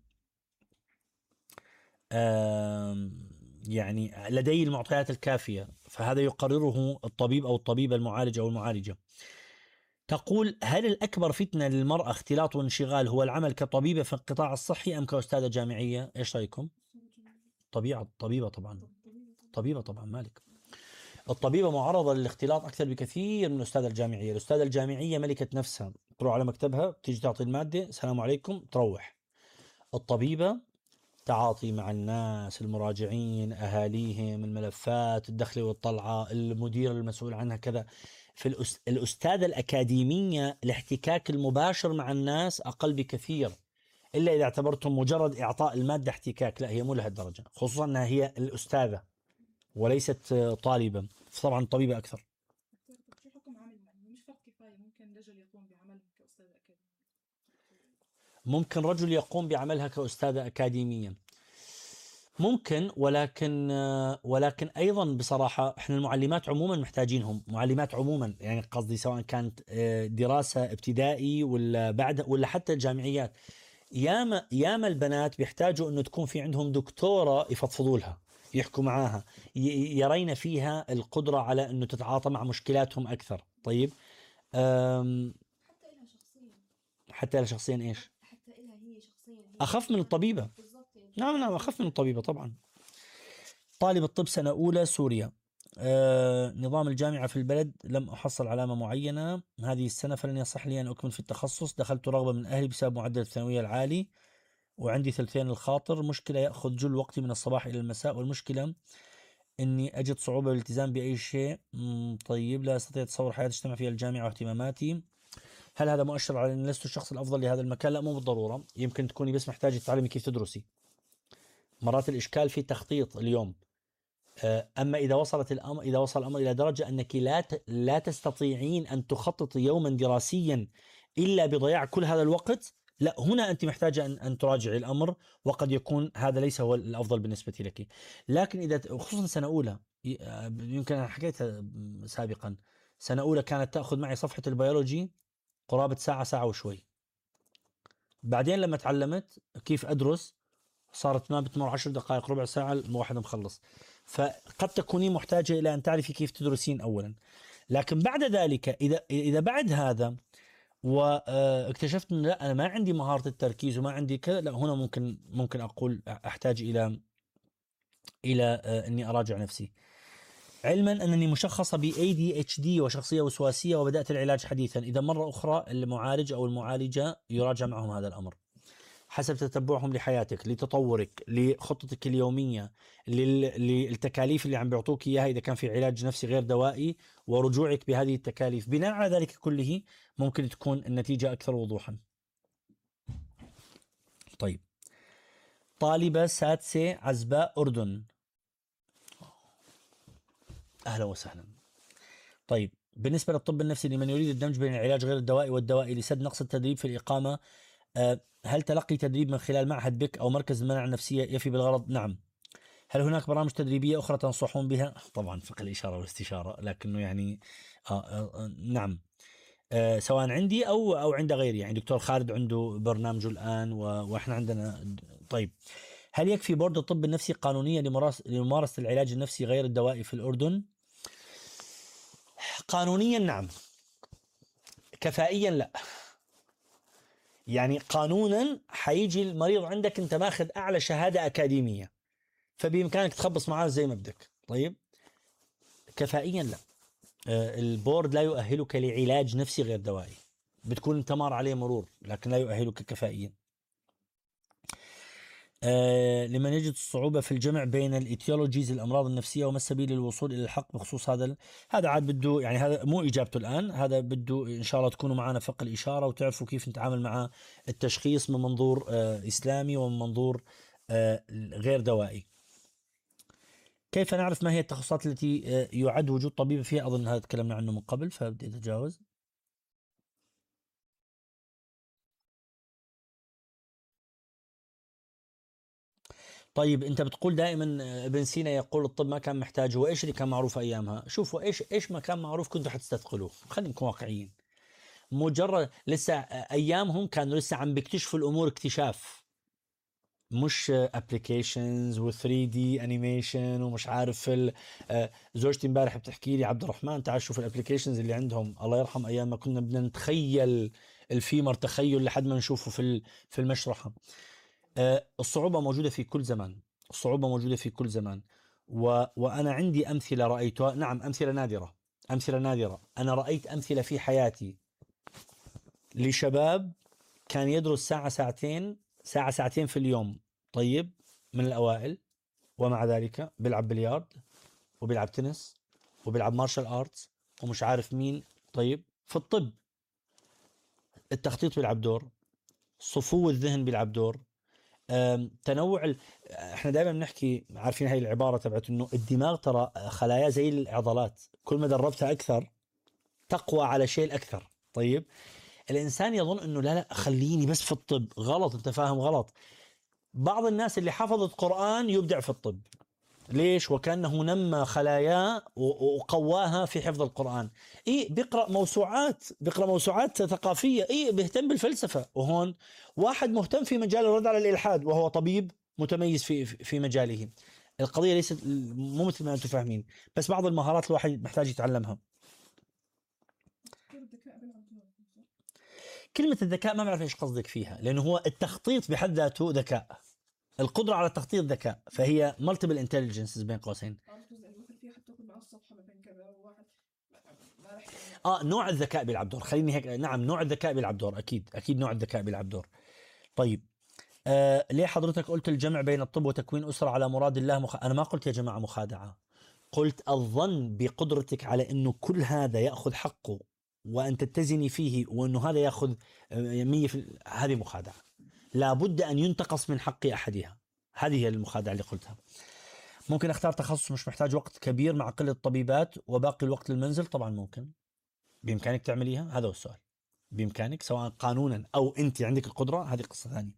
آه يعني لدي المعطيات الكافية، فهذا يقرره الطبيب او الطبيبة المعالج او المعالجة. تقول: هل الأكبر فتنة للمرأة اختلاط وانشغال هو العمل كطبيبة في القطاع الصحي أم كأستاذة جامعية؟ إيش رأيكم؟ طبيعة طبيبة طبعا طبيبة طبعا مالك. الطبيبة معرضة للاختلاط أكثر بكثير من الأستاذة الجامعية. الأستاذة الجامعية ملكة نفسها، تروح على مكتبها تيجي تعطي المادة، السلام عليكم، تروح. الطبيبة تعاطي مع الناس، المراجعين، أهاليهم، الملفات، الدخل والطلعة، المدير المسؤول عنها كذا. في الأس... الأستاذة الأكاديمية الاحتكاك المباشر مع الناس أقل بكثير، إلا إذا اعتبرتم مجرد إعطاء المادة احتكاك، لا هي مو لهالدرجة، خصوصا أنها هي الأستاذة وليست طالبة، طبعا الطبيبة أكثر. شو حكم عامل مش فرض كفاية ممكن رجل يقوم بعمل كأستاذ أكاديمي؟ ممكن رجل يقوم بعملها كأستاذة أكاديميا، ممكن، ولكن ولكن أيضا بصراحة احنا المعلمات عموما محتاجينهم، معلمات عموما، يعني قصدي سواء كانت دراسة ابتدائي ولا بعد ولا حتى الجامعيات، ياما ياما البنات بيحتاجوا انه تكون في عندهم دكتورة يفضفضوا لها، يحكوا معاها، يرين فيها القدرة على انه تتعاطى مع مشكلاتهم اكثر. طيب، أم حتى لها شخصيا حتى لها شخصيا ايش؟ حتى لها هي شخصيا هي اخف من الطبيبة. نعم نعم أخف من الطبيبة طبعا. طالب الطب سنة أولى، سوريا، آه نظام الجامعة في البلد لم أحصل علامة معينة هذه السنة، فلن يصح لي أن أكمل في التخصص، دخلت رغبة من أهلي بسبب معدل الثانوية العالي، وعندي ثلثين الخاطر، مشكلة يأخذ جل وقتي من الصباح إلى المساء، والمشكلة أني أجد صعوبة بالالتزام بأي شيء. طيب، لا أستطيع تصور حياة تجتمع فيها الجامعة واهتماماتي. هل هذا مؤشر على أن لست الشخص الأفضل لهذا المكان؟ لا، مو بالضرورة، يمكن تكوني بس محتاجة تتعلمي كيف تدرسي. مرات الإشكال في تخطيط اليوم. آه، أما إذا وصلت الأمر إذا وصل الأمر إلى درجة أنك لا ت- لا تستطيعين أن تخططي يوما دراسيا إلا بضياع كل هذا الوقت، لا، هنا أنت محتاجة أن أن تراجعي الأمر، وقد يكون هذا ليس هو الأفضل بالنسبة لك. لكن إذا ت- خصوصا سنة أولى، ي- آه، يمكن أنا حكيتها سابقا، سنة أولى كانت تأخذ معي صفحة البيولوجي قرابة ساعة ساعة وشوي. بعدين لما تعلمت كيف أدرس صارت ما بتمر عشر دقائق ربع ساعة الواحد مخلص. فقد تكونين محتاجة إلى أن تعرفي كيف تدرسين أولا، لكن بعد ذلك إذا إذا بعد هذا واكتشفت أن لا أنا ما عندي مهارة التركيز وما عندي كذا، لا، هنا ممكن ممكن أقول أحتاج إلى إلى آه، أني أراجع نفسي. علما أنني مشخصة ب إيه دي إتش دي وشخصية وسواسية وبدأت العلاج حديثا. إذا مرة أخرى المعالج أو المعالجة يراجع معهم هذا الأمر حسب تتبعهم لحياتك، لتطورك، لخطتك اليومية، لل... للتكاليف اللي عم بيعطوك إياها إذا كان في علاج نفسي غير دوائي، ورجوعك بهذه التكاليف. بناء على ذلك كله ممكن تكون النتيجة أكثر وضوحا. طيب، طالبة سادسة عزباء أردن، أهلا وسهلا. طيب، بالنسبة للطب النفسي لمن يريد الدمج بين العلاج غير الدوائي والدوائي لسد نقص التدريب في الإقامة، أه، هل تلقي تدريب من خلال معهد بك أو مركز المناعة النفسية يفي بالغرض؟ نعم. هل هناك برامج تدريبية أخرى تنصحون بها؟ طبعا فقه الإشارة والاستشارة، لكنه يعني آه آه آه نعم، آه سواء عندي أو أو عند غيري. يعني دكتور خالد عنده برنامجه الآن و- وإحنا عندنا. طيب، هل يكفي بورد الطب النفسي قانونيا لمراس- لممارسة العلاج النفسي غير الدوائي في الأردن؟ قانونيا نعم، كفائيا لا. يعني قانونا حيجي المريض عندك انت ماخذ اعلى شهادة اكاديمية، فبامكانك تخبص معاه زي ما بدك. طيب، كفائيا لا. آه، البورد لا يؤهلك لعلاج نفسي غير دوائي، بتكون انت مار عليه مرور لكن لا يؤهلك كفائيا. آه، لمن يجد الصعوبة في الجمع بين الإيتيولوجيز الأمراض النفسية وما السبيل للوصول إلى الحق بخصوص هذا ال... هذا عاد بده، يعني هذا مو إجابته الآن، هذا بده إن شاء الله تكونوا معنا فقه الإشارة وتعرفوا كيف نتعامل مع التشخيص من منظور آه إسلامي ومن منظور آه غير دوائي. كيف نعرف ما هي التخصصات التي آه يعد وجود طبيب فيها؟ أظن هذا تكلمنا عنه من قبل فبدي أتجاوز. طيب، انت بتقول دائما ابن سينا يقول الطب ما كان محتاج، وايش اللي كان معروف ايامها؟ شوفوا ايش ايش ما كان معروف كنتوا حتستثقلوه. خلينا نكون واقعيين. مجرد لسه ايامهم كانوا لسه عم بيكتشفوا الامور اكتشاف، مش ابلكيشنز و3 دي انيميشن ومش عارف ال- آه، زوجتي امبارح بتحكي لي عبد الرحمن تعال شوف الابلكيشنز اللي عندهم، الله يرحم ايام ما كنا بدنا نتخيل الفيمر تخيل لحد ما نشوفه في ال- في المشرحه. آه، الصعوبة موجودة في كل زمان، الصعوبة موجودة في كل زمان. و... وأنا عندي أمثلة رأيتها، نعم أمثلة نادرة، أمثلة نادرة. أنا رأيت أمثلة في حياتي لشباب كان يدرس ساعة ساعتين ساعة ساعتين في اليوم، طيب، من الأوائل، ومع ذلك بيلعب بليارد وبيلعب تنس وبيلعب مارشال آرتس ومش عارف مين. طيب، في الطب التخطيط بيلعب دور، صفو الذهن بيلعب دور، أم، تنوع ال... احنا دائما بنحكي، عارفين هاي العبارة تبعت انه الدماغ ترى خلايا زي العضلات، كل ما دربتها اكثر تقوى على شيء الاكثر. طيب، الانسان يظن انه لا لا خليني بس في الطب، غلط، انت فاهم غلط. بعض الناس اللي حفظت قرآن يبدع في الطب، ليش؟ وكأنه نمى خلاياه و- وقواها في حفظ القرآن. إيه، بيقرأ موسوعات بيقرأ موسوعات ثقافية، إيه، بيهتم بالفلسفة. وهون واحد مهتم في مجال الرد على الإلحاد وهو طبيب متميز في في مجاله. القضية ليست مو مثل ما أنتم فاهمين، بس بعض المهارات الواحد محتاج يتعلمها. دكتور الذكاء بيلعب دور. كلمة الذكاء ما بعرف إيش قصدك فيها، لأنه هو التخطيط بحد ذاته ذكاء، القدرة على التخطيط ذكاء، فهي multiple intelligence بين قوسين. عرفت زي مثلا في حد تاخد معاه الصفحة مثلا كذا وواحد ما ما رح اه، نوع الذكاء بيلعب دور، خليني هيك، نعم، نوع الذكاء بيلعب دور، اكيد اكيد نوع الذكاء بيلعب دور. طيب، آه ليه حضرتك قلت الجمع بين الطب وتكوين أسرة على مراد الله مخ... انا ما قلت يا جماعة مخادعة، قلت الظن بقدرتك على انه كل هذا ياخذ حقه وان تتزني فيه وانه هذا ياخذ آه، مية في... هذه مخادعة، لابد ان ينتقص من حق احدها. هذه هي المخادعة اللي قلتها. ممكن اختار تخصص مش محتاج وقت كبير مع قلة طبيبات وباقي الوقت للمنزل؟ طبعا ممكن، بإمكانك تعمليها، هذا هو السؤال. بإمكانك سواء قانونا أو أنت عندك القدرة، هذه قصة ثانية.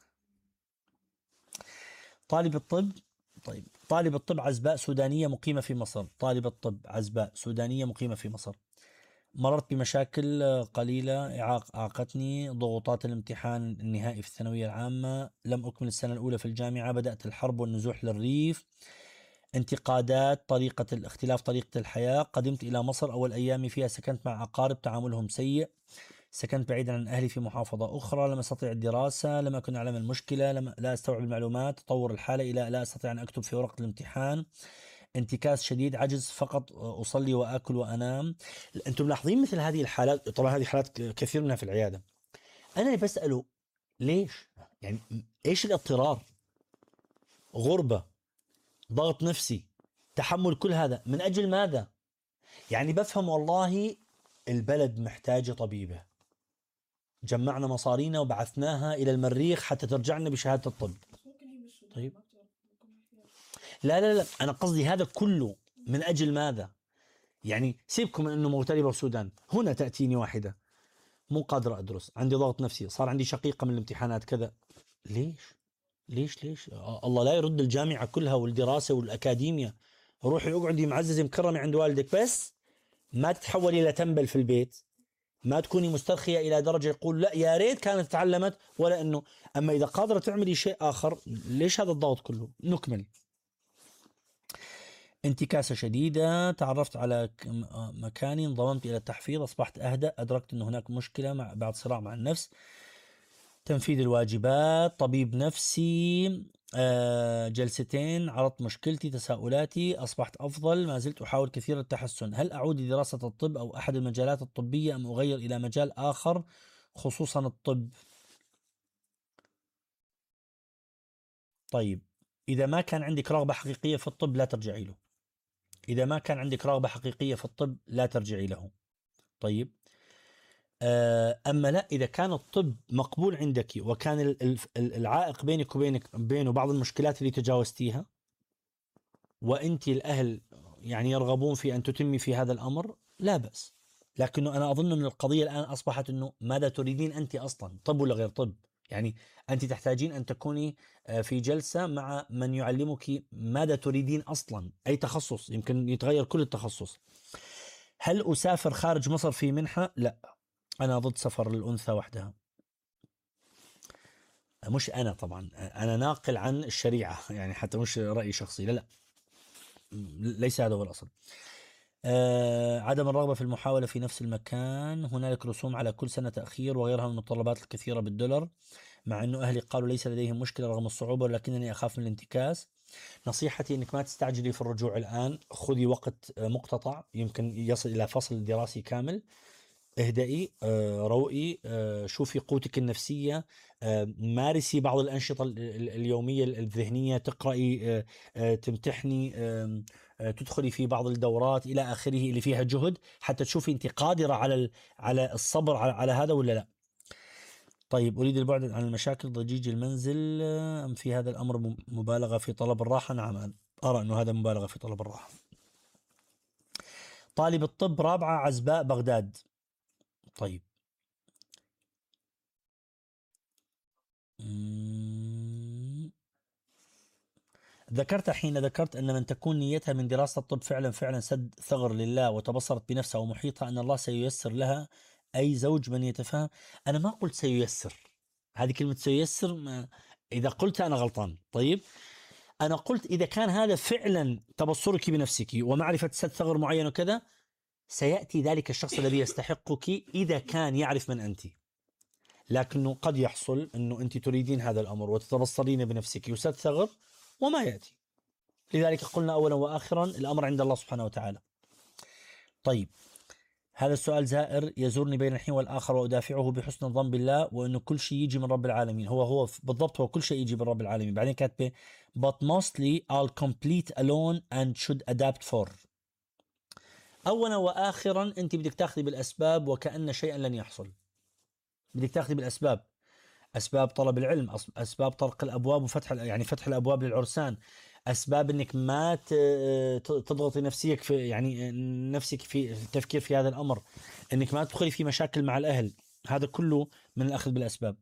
طالب الطب، طيب طالب الطب عزباء سودانية مقيمة في مصر. طالب الطب عزباء سودانية مقيمة في مصر. مررت بمشاكل قليلة، إعاق أعاقتني ضغوطات الامتحان النهائي في الثانوية العامة، لم أكمل السنة الأولى في الجامعة، بدأت الحرب والنزوح للريف، انتقادات طريقة الاختلاف طريقة الحياة، قدمت إلى مصر، أول أيامي فيها سكنت مع أقارب تعاملهم سيء، سكنت بعيدا عن أهلي في محافظة أخرى، لم أستطيع الدراسة، لم أكن أعلم المشكلة، لم لا أستوعب المعلومات، تطور الحالة إلى لا أستطيع أن أكتب في ورقة الامتحان، انتكاس شديد، عجز فقط أصلي وآكل وأنام. أنتم ملاحظين مثل هذه الحالات؟ طبعا هذه حالات كثير منها في العيادة. أنا بسأله ليش؟ يعني إيش الاضطرار؟ غربة، ضغط نفسي، تحمل كل هذا من أجل ماذا؟ يعني بفهم والله البلد محتاجة طبيبة، جمعنا مصارينا وبعثناها إلى المريخ حتى ترجعنا بشهادة الطب. ممكن هي مش طيب. ما بتعرف ممكن احتياج. لا لا لا، أنا قصدي هذا كله من أجل ماذا؟ يعني سيبكم من أنه مغتربة في السودان، هنا تأتيني واحدة مو قادرة أدرس، عندي ضغط نفسي، صار عندي شقيقة من الامتحانات كذا. ليش؟ ليش ليش؟ الله لا يرد الجامعة كلها والدراسة والأكاديمية. روحي اقعدي معززة مكرمة عند والدك، بس ما تتحولي إلى تنبل في البيت، ما تكوني مسترخية إلى درجة يقول لا يا ريت كانت تعلمت، ولا أنه. أما إذا قادرة تعملي شيء آخر، ليش هذا الضغط كله؟ نكمل. انتكاسة شديدة، تعرفت على مكاني، انضممت إلى التحفيظ، أصبحت أهدأ، أدركت أن هناك مشكلة مع بعد صراع مع النفس، تنفيذ الواجبات، طبيب نفسي، آه جلستين، عرضت مشكلتي تساؤلاتي، أصبحت أفضل، ما زلت أحاول كثير التحسن. هل أعود لدراسة الطب أو أحد المجالات الطبية أم أغير إلى مجال آخر خصوصا الطب؟ طيب إذا ما كان عندك رغبة حقيقية في الطب لا ترجعي له. إذا ما كان عندك رغبة حقيقية في الطب لا ترجعي له. طيب أما لا، إذا كان الطب مقبول عندك وكان العائق بينك وبينك بينه بعض المشكلات اللي تجاوزتيها، وأنت الأهل يعني يرغبون في أن تتمي في هذا الأمر، لا بأس. لكنه أنا أظن أن القضية الآن أصبحت أنه ماذا تريدين أنت أصلا، طب ولا غير طب؟ يعني أنت تحتاجين أن تكوني في جلسة مع من يعلمك ماذا تريدين أصلا، أي تخصص، يمكن يتغير كل التخصص. هل أسافر خارج مصر في منحة؟ لا، أنا ضد سفر الأنثى وحدها. مش أنا طبعا، أنا ناقل عن الشريعة يعني، حتى مش رأي شخصي، لا لا ليس هذا هو الأصل. آه عدم الرغبة في المحاولة في نفس المكان، هنالك رسوم على كل سنة تأخير وغيرها من المتطلبات الكثيرة بالدولار، مع أنه أهلي قالوا ليس لديهم مشكلة رغم الصعوبة، ولكنني أخاف من الانتكاس. نصيحتي أنك ما تستعجلي في الرجوع الآن، خذي وقت مقتطع يمكن يصل إلى فصل دراسي كامل، اهدئي، آه، روئي، آه، شوفي قوتك النفسية، آه، مارسي بعض الأنشطة اليومية الذهنية، تقرأي، تمتحني، تدخلي في بعض الدورات إلى آخره اللي فيها جهد، حتى تشوفي أنت قادرة على على الصبر على, على هذا ولا لا. طيب أريد البعد عن المشاكل، ضجيج المنزل، أم في هذا الأمر مبالغة في طلب الراحة؟ نعم، أرى أنه هذا مبالغة في طلب الراحة. طالب الطب رابعة عزباء بغداد. طيب ذكرت حين ذكرت أن من تكون نيتها من دراسة الطب فعلا فعلا سد ثغر لله وتبصرت بنفسها ومحيطها أن الله سييسر لها أي زوج من يتفهم. أنا ما قلت سييسر، هذه كلمة سييسر ما إذا قلت أنا غلطان. طيب أنا قلت إذا كان هذا فعلا تبصرك بنفسك ومعرفة سد ثغر معين وكذا، سيأتي ذلك الشخص الذي يستحقك إذا كان يعرف من أنت. لكنه قد يحصل أنه أنت تريدين هذا الأمر وتتبصرين بنفسك يسد ثغر وما يأتي. لذلك قلنا أولا وآخرا الأمر عند الله سبحانه وتعالى. طيب هذا السؤال زائر يزورني بين الحين والآخر وأدافعه بحسن الظن بالله وأنه كل شيء يجي من رب العالمين. هو هو بالضبط، هو كل شيء يجي من رب العالمين. بعدين كاتبه but mostly I'll complete alone and should adapt for. أولا وآخرا أنت بدك تأخذي بالأسباب وكأن شيئا لن يحصل، بدك تأخذي بالأسباب. أسباب طلب العلم، أس- أسباب طرق الأبواب وفتح ال- يعني فتح الأبواب للعرسان، أسباب إنك ما ت- ت- تضغطي نفسيك في يعني نفسك في التفكير في هذا الأمر، إنك ما تدخلي في مشاكل مع الأهل، هذا كله من الأخذ بالأسباب.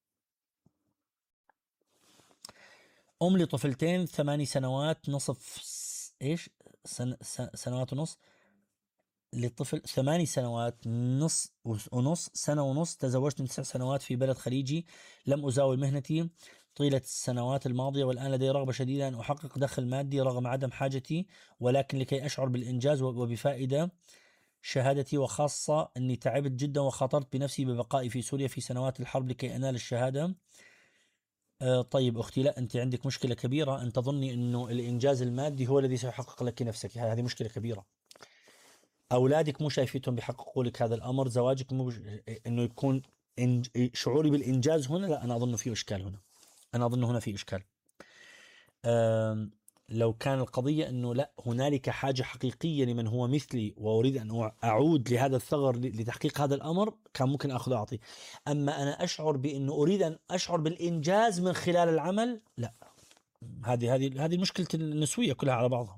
أم لطفلتين ثماني سنوات نصف س- إيش سن س- سنوات ونص للطفل ثماني سنوات نص ونص سنة ونص، تزوجت من تسع سنوات في بلد خليجي، لم أزاول مهنتي طيلة السنوات الماضية، والآن لدي رغبة شديدة أن أحقق دخل مادي رغم عدم حاجتي، ولكن لكي أشعر بالإنجاز وبفائدة شهادتي، وخاصة أني تعبت جدا وخاطرت بنفسي ببقائي في سوريا في سنوات الحرب لكي أنال الشهادة. آه طيب أختي، لا أنت عندك مشكلة كبيرة أن تظني أنه الإنجاز المادي هو الذي سيحقق لك نفسك، هذه مشكلة كبيرة. أولادك مو شايفيتهم بيحققوا لك هذا الأمر، زواجك مو بش... إنه يكون إنج... شعوري بالإنجاز هنا، لا أنا أظن فيه إشكال هنا، أنا أظن هنا في إشكال. أم... لو كان القضية أنه لا هنالك حاجة حقيقية لمن هو مثلي وأريد أن أعود لهذا الثغر لتحقيق هذا الأمر، كان ممكن أخذ أعطي. أما أنا أشعر بأنه أريد أن أشعر بالإنجاز من خلال العمل، لا، هذه هذه هذه مشكلة النسوية كلها على بعضها.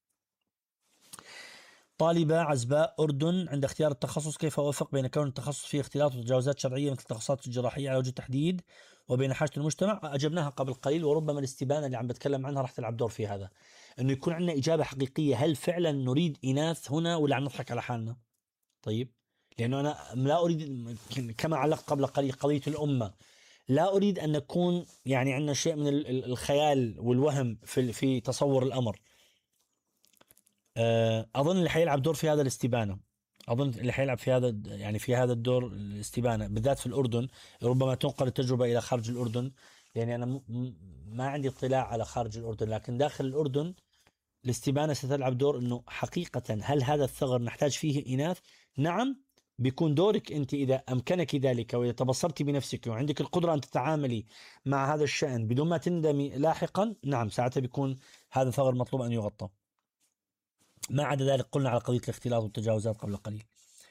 طالبة عزباء أردن، عند اختيار التخصص كيف أوفق بين كون التخصص فيه اختلاط وتجاوزات شرعية مثل التخصصات الجراحية على وجه التحديد وبين حاجة المجتمع؟ أجبناها قبل قليل، وربما الاستبانة اللي عم بتكلم عنها راح تلعب دور في هذا، إنه يكون عندنا إجابة حقيقية، هل فعلا نريد إناث هنا ولا عم نضحك على حالنا؟ طيب، لأنه أنا لا أريد، كما علقت قبل قليل قضية الأمة، لا أريد أن نكون يعني عندنا شيء من الخيال والوهم في في تصور الأمر. اظن اللي حيلعب دور في هذا الاستبانه، اظن اللي حيلعب في هذا يعني في هذا الدور الاستبانه بالذات في الاردن، ربما تنقل التجربه الى خارج الاردن، يعني انا م- ما عندي اطلاع على خارج الاردن، لكن داخل الاردن الاستبانه ستلعب دور، انه حقيقه هل هذا الثغر نحتاج فيه اناث؟ نعم، بيكون دورك انت اذا امكنك ذلك واذا تبصرتي بنفسك وعندك القدره ان تتعاملي مع هذا الشان بدون ما تندمي لاحقا، نعم ساعتها بيكون هذا ثغر مطلوب ان يغطى. ما عدا ذلك قلنا على قضية الاختلاط والتجاوزات قبل قليل.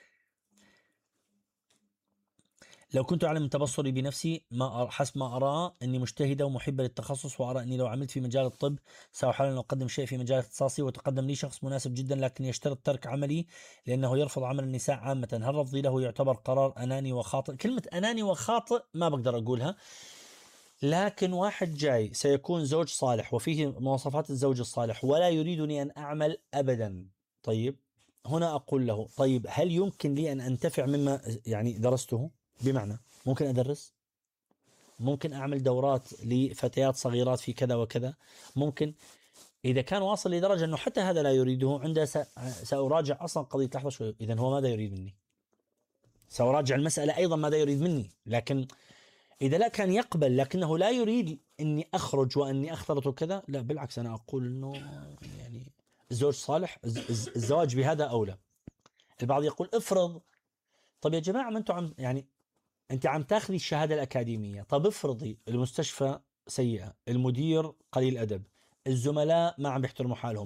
لو كنت أعلم من تبصري بنفسي ما حسب ما أراه أني مجتهدة ومحبة للتخصص، وأرى أني لو عملت في مجال الطب سأحاول أن أقدم شيء في مجال اختصاصي، وتقدم لي شخص مناسب جدا لكن يشترط ترك عملي لأنه يرفض عمل النساء عامة، هل رفضي له يعتبر قرار أناني وخاطئ؟ كلمة أناني وخاطئ ما بقدر أقولها، لكن واحد جاي سيكون زوج صالح وفيه مواصفات الزوج الصالح ولا يريدني أن أعمل أبدا، طيب هنا أقول له طيب هل يمكن لي أن أنتفع مما يعني درسته؟ بمعنى ممكن أدرس، ممكن أعمل دورات لفتيات صغيرات في كذا وكذا، ممكن إذا كان واصل لدرجة أنه حتى هذا لا يريده عنده سأراجع أصلا قضية، لحظة شوي، إذن هو ماذا يريد مني؟ سأراجع المسألة أيضا ماذا يريد مني، لكن إذا لا كان يقبل لكنه لا يريد أني أخرج وأني أختلط وكذا، لا بالعكس أنا أقول أنه يعني الزوج صالح، الزواج بهذا أولى. البعض يقول افرض، طب يا جماعة ما أنتم عم يعني أنت عم تاخذي الشهادة الأكاديمية، طب افرضي المستشفى سيئة، المدير قليل أدب، الزملاء ما عم يحترموا حالهم،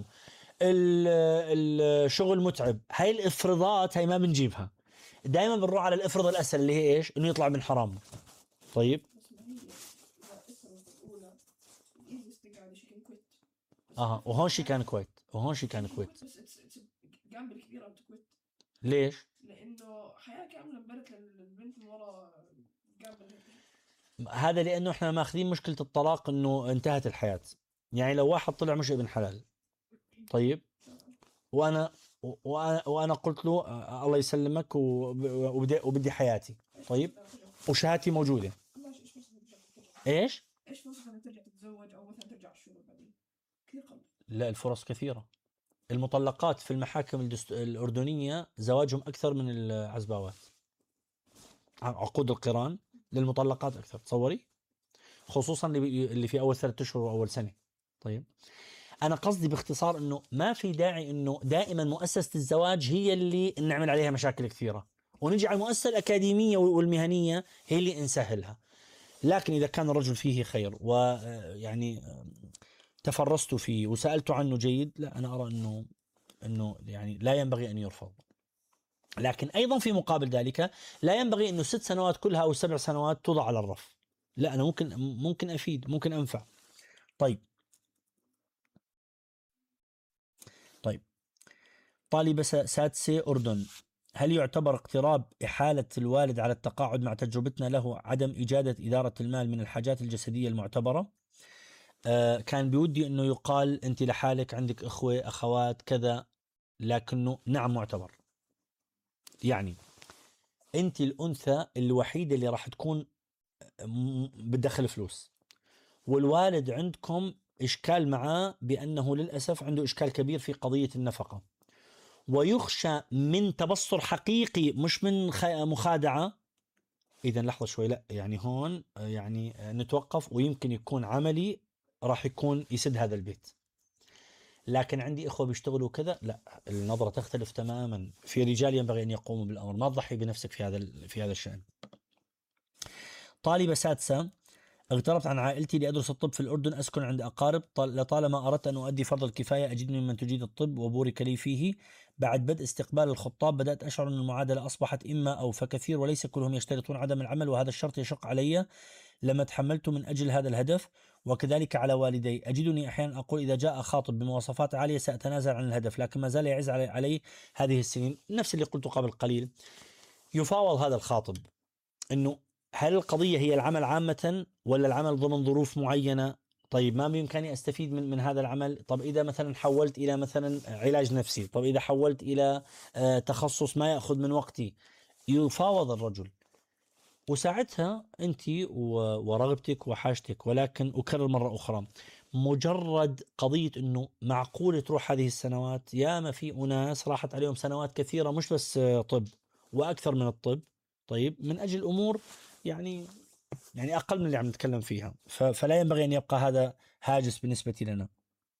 الشغل متعب، هاي الافرضات هاي ما بنجيبها، دائما بنروح على الافرض الأسهل اللي هي إيش؟ إنه يطلع من حرام. طيب بس ما هي إذا افرض الأولى easiest قاعدة she can quit. اها وهون شي كان كويت، وهون شي كان كويت. بس it's it's a gamble كبيرة to quit. ليش؟ لأنه حياة كاملة انبنت للبنت من ورا gamble هيك. هذا لانه احنا ماخذين مشكله الطلاق انه انتهت الحياه، يعني لو واحد طلع مش ابن حلال، طيب وانا وانا, وأنا قلت له آه، الله يسلمك وبدي, وبدي حياتي، طيب وشهادتي موجوده، ماشي، ايش فرصة ترجع تتزوج؟ ايش؟ ايش فرصة انك ترجع تتزوج او مثلا ترجع الشغل بعدين؟ كثير قل. لا الفرص كثيره، المطلقات في المحاكم الدست... الاردنيه زواجهم اكثر من العزباوات، عقود القران للمطلقات اكثر، تصوري، خصوصا اللي اللي في اول ثلاثة اشهر واول سنه. طيب انا قصدي باختصار انه ما في داعي انه دائما مؤسسه الزواج هي اللي نعمل عليها مشاكل كثيره، ونجي على المؤسسه الاكاديميه والمهنيه هي اللي نسهلها، لكن اذا كان الرجل فيه خير ويعني تفرست فيه وسالت عنه جيد، لا انا ارى انه انه يعني لا ينبغي ان يرفض، لكن ايضا في مقابل ذلك لا ينبغي انه ست سنوات كلها او سبع سنوات توضع على الرف، لا أنا ممكن ممكن أفيد، ممكن أنفع. طيب طيب طالبة سادسة أردن، هل يعتبر اقتراب إحالة الوالد على التقاعد مع تجربتنا له عدم إجادة إدارة المال من الحاجات الجسدية المعتبرة؟ آه كان بودي أنه يقال أنت لحالك، عندك إخوة أخوات كذا، لكنه نعم معتبر. يعني أنت الأنثى الوحيدة اللي راح تكون بتدخل فلوس، والوالد عندكم إشكال معاه بأنه للأسف عنده إشكال كبير في قضية النفقة، ويخشى من تبصر حقيقي مش من مخادعة. إذا لحظة شوي، لا يعني هون يعني نتوقف، ويمكن يكون عملي راح يكون يسد هذا البيت. لكن عندي إخوة بيشتغلوا كذا، لا النظرة تختلف تماما. في رجال ينبغي أن يقوموا بالأمر، ما تضحي بنفسك في هذا في هذا الشأن. طالبة سادسة، اغتربت عن عائلتي لأدرس الطب في الأردن، أسكن عند أقارب، لطالما أردت أن أؤدي فرض الكفاية أجدني ممن تجيد الطب وبورك لي فيه. بعد بدء استقبال الخطاب بدأت أشعر أن المعادلة أصبحت إما أو فكثير، وليس كلهم يشترطون عدم العمل، وهذا الشرط يشق علي لما تحملت من أجل هذا الهدف، وكذلك على والدي. أجدني أحيانا أقول إذا جاء خاطب بمواصفات عالية سأتنازل عن الهدف، لكن ما زال يعز علي, علي هذه السنين. نفس اللي قلته قبل قليل، يفاوض هذا الخاطب أنه هل القضية هي العمل عامة ولا العمل ضمن ظروف معينة؟ طيب ما بإمكاني أستفيد من, من هذا العمل؟ طب إذا مثلا حولت إلى مثلا علاج نفسي، طب إذا حولت إلى تخصص ما يأخذ من وقتي. يفاوض الرجل، وساعتها أنت ورغبتك وحاجتك. ولكن أكرر مرة أخرى، مجرد قضية أنه معقول تروح هذه السنوات، يا ما في أناس راحت عليهم سنوات كثيرة مش بس طب وأكثر من الطب، طيب من أجل أمور يعني يعني أقل من اللي عم نتكلم فيها. فلا ينبغي أن يبقى هذا هاجس بالنسبة لنا.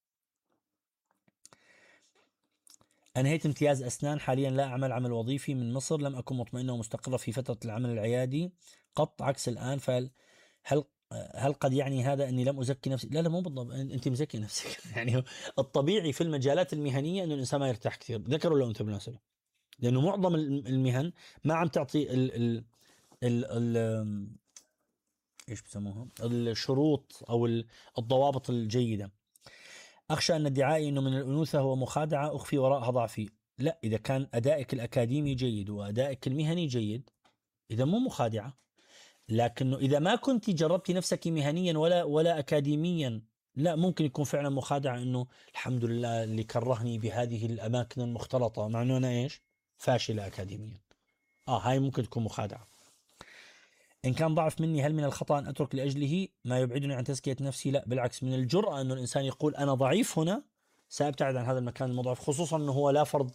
أنهيت امتياز أسنان، حاليا لا أعمل عمل وظيفي من مصر، لم أكن مطمئنة ومستقرة في فترة العمل العيادي قط عكس الآن، فهل هل هل قد يعني هذا أني لم أزكي نفسي؟ لا لا مو بالضبط، أنت مزكي نفسك. يعني الطبيعي في المجالات المهنية أنه الإنسان ما يرتاح كثير، ذكر ولا أنثى بالمناسبة، لأنه معظم المهن ما عم تعطي ال ال ال ال إيش بسموها الشروط أو الضوابط الجيدة. أخشى أن ادعائي أنه من الأنوثة هو مخادعة أخفي وراءها ضعفي. لا، إذا كان أدائك الأكاديمي جيد وأدائك المهني جيد إذا مو مخادعة. لكنه إذا ما كنت جربتي نفسك مهنيا ولا ولا أكاديميا، لا ممكن يكون فعلا مخادعة، أنه الحمد لله اللي كرهني بهذه الأماكن المختلطة، مع أنه أنا إيش فاشلة أكاديميا. آه هاي ممكن تكون مخادعة. إن كان ضعف مني، هل من الخطأ أن أترك لأجله ما يبعدني عن تزكية نفسي؟ لا بالعكس، من الجرأة أنه الإنسان يقول أنا ضعيف هنا، سأبتعد عن هذا المكان المضاعف، خصوصا أنه هو لا فرض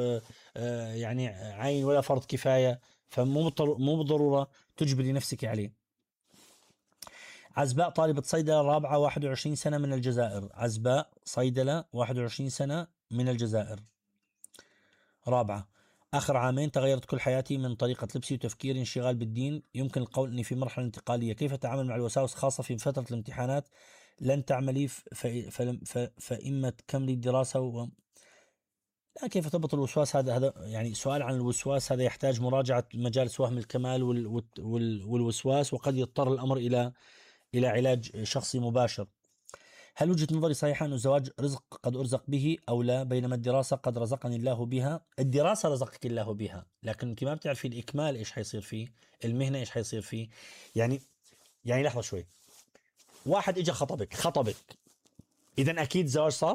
يعني عين ولا فرض كفاية، فمو مو بالضرورة تجبري نفسك عليه. عزباء طالبة صيدلة رابعة، واحد وعشرين سنة من الجزائر. عزباء صيدلة واحد وعشرين سنة من الجزائر رابعة. آخر عامين تغيرت كل حياتي من طريقة لبسي وتفكيري، انشغال بالدين. يمكن القول أني في مرحلة انتقالية. كيف أتعامل مع الوساوس خاصة في فترة الامتحانات؟ لن تعملي فإما تكملي الدراسة و... لا، كيف تضبط الوسواس؟ هذا هذا يعني سؤال عن الوسواس، هذا يحتاج مراجعة مجالس وهم الكمال وال... وال... والوسواس، وقد يضطر الأمر إلى إلى علاج شخصي مباشر. هل وجهة نظري صحيحة أن الزواج رزق قد أرزق به أو لا، بينما الدراسة قد رزقني الله بها؟ الدراسة رزقك الله بها، لكن أنت ما بتعرفي الإكمال إيش حيصير فيه، المهنة إيش حيصير فيه. يعني يعني لحظة شوي، واحد إجا خطبك خطبك إذن أكيد زواج صار؟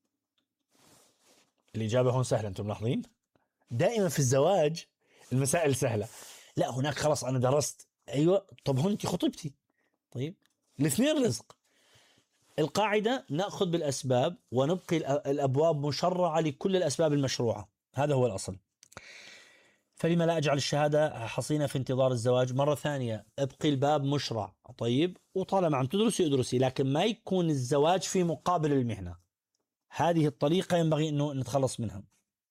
الإجابة هون سهلة، أنتم ملاحظين دائما في الزواج المسائل سهلة. لا هناك خلاص أنا درست، أيوة طب هون أنت خطبتي، طيب الاثنين رزق. القاعدة نأخذ بالأسباب ونبقي الأبواب مشرعة لكل الأسباب المشروعة، هذا هو الأصل. فلما لا أجعل الشهادة حصينة في انتظار الزواج؟ مرة ثانية ابقي الباب مشرع، طيب وطالما عم تدرسي ادرسي، لكن ما يكون الزواج في مقابل المهنة. هذه الطريقة ينبغي أنه نتخلص منها.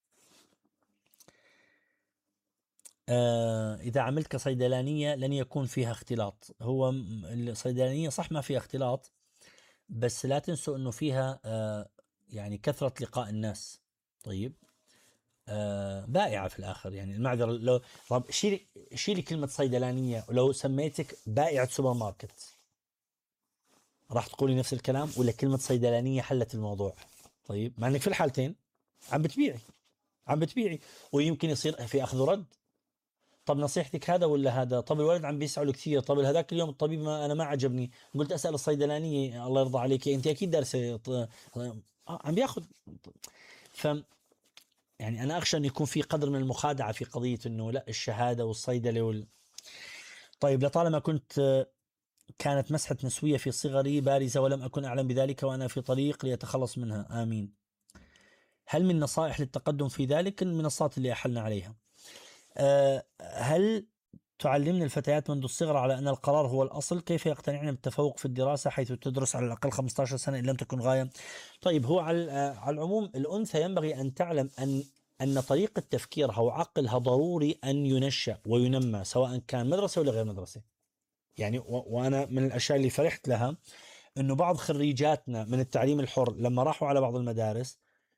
آه إذا عملت كصيدلانية لن يكون فيها اختلاط. هو الصيدلانية صح ما فيها اختلاط، بس لا تنسوا أنه فيها آه يعني كثرة لقاء الناس. طيب آه بائعة في الآخر. يعني المعذرة لو طب شيلي شيلي كلمة صيدلانية، ولو سميتك بائعة سوبر ماركت راح تقولي نفس الكلام، ولا كلمة صيدلانية حلت الموضوع؟ طيب مع انك في الحالتين عم بتبيعي عم بتبيعي ويمكن يصير في أخذ ورد. طب نصيحتك هذا ولا هذا؟ طب الولد عم بيسعى له كثير، طب هذاك اليوم الطبيب ما انا ما عجبني، قلت اسال الصيدلانيه الله يرضى عليك انت اكيد دارسه ط- آه عم بياخذ. ف يعني انا اخشى ان يكون في قدر من المخادعه في قضيه انه لا الشهاده والصيدله وال... طيب لطالما كنت آه، كانت مسحه نسويه في صغري بارزه ولم اكن اعلم بذلك وانا في طريق ليتخلص منها، امين. هل من نصائح للتقدم في ذلك؟ المنصات اللي احلنا عليها. أه هل تعلمني الفتيات منذ الصغر على أن القرار هو الأصل؟ كيف يقتنعن بالتفوق في الدراسة حيث تدرس على الأقل خمسة عشر سنة إن لم تكن غاية؟ طيب هو على على العموم الأنثى ينبغي أن تعلم أن أن طريقة تفكيرها وعقلها ضروري أن ينشأ وينمى سواء كان مدرسة ولا غير مدرسة. يعني و- وأنا من الأشياء اللي فرحت لها أنه بعض خريجاتنا من التعليم الحر لما راحوا على بعض المدارس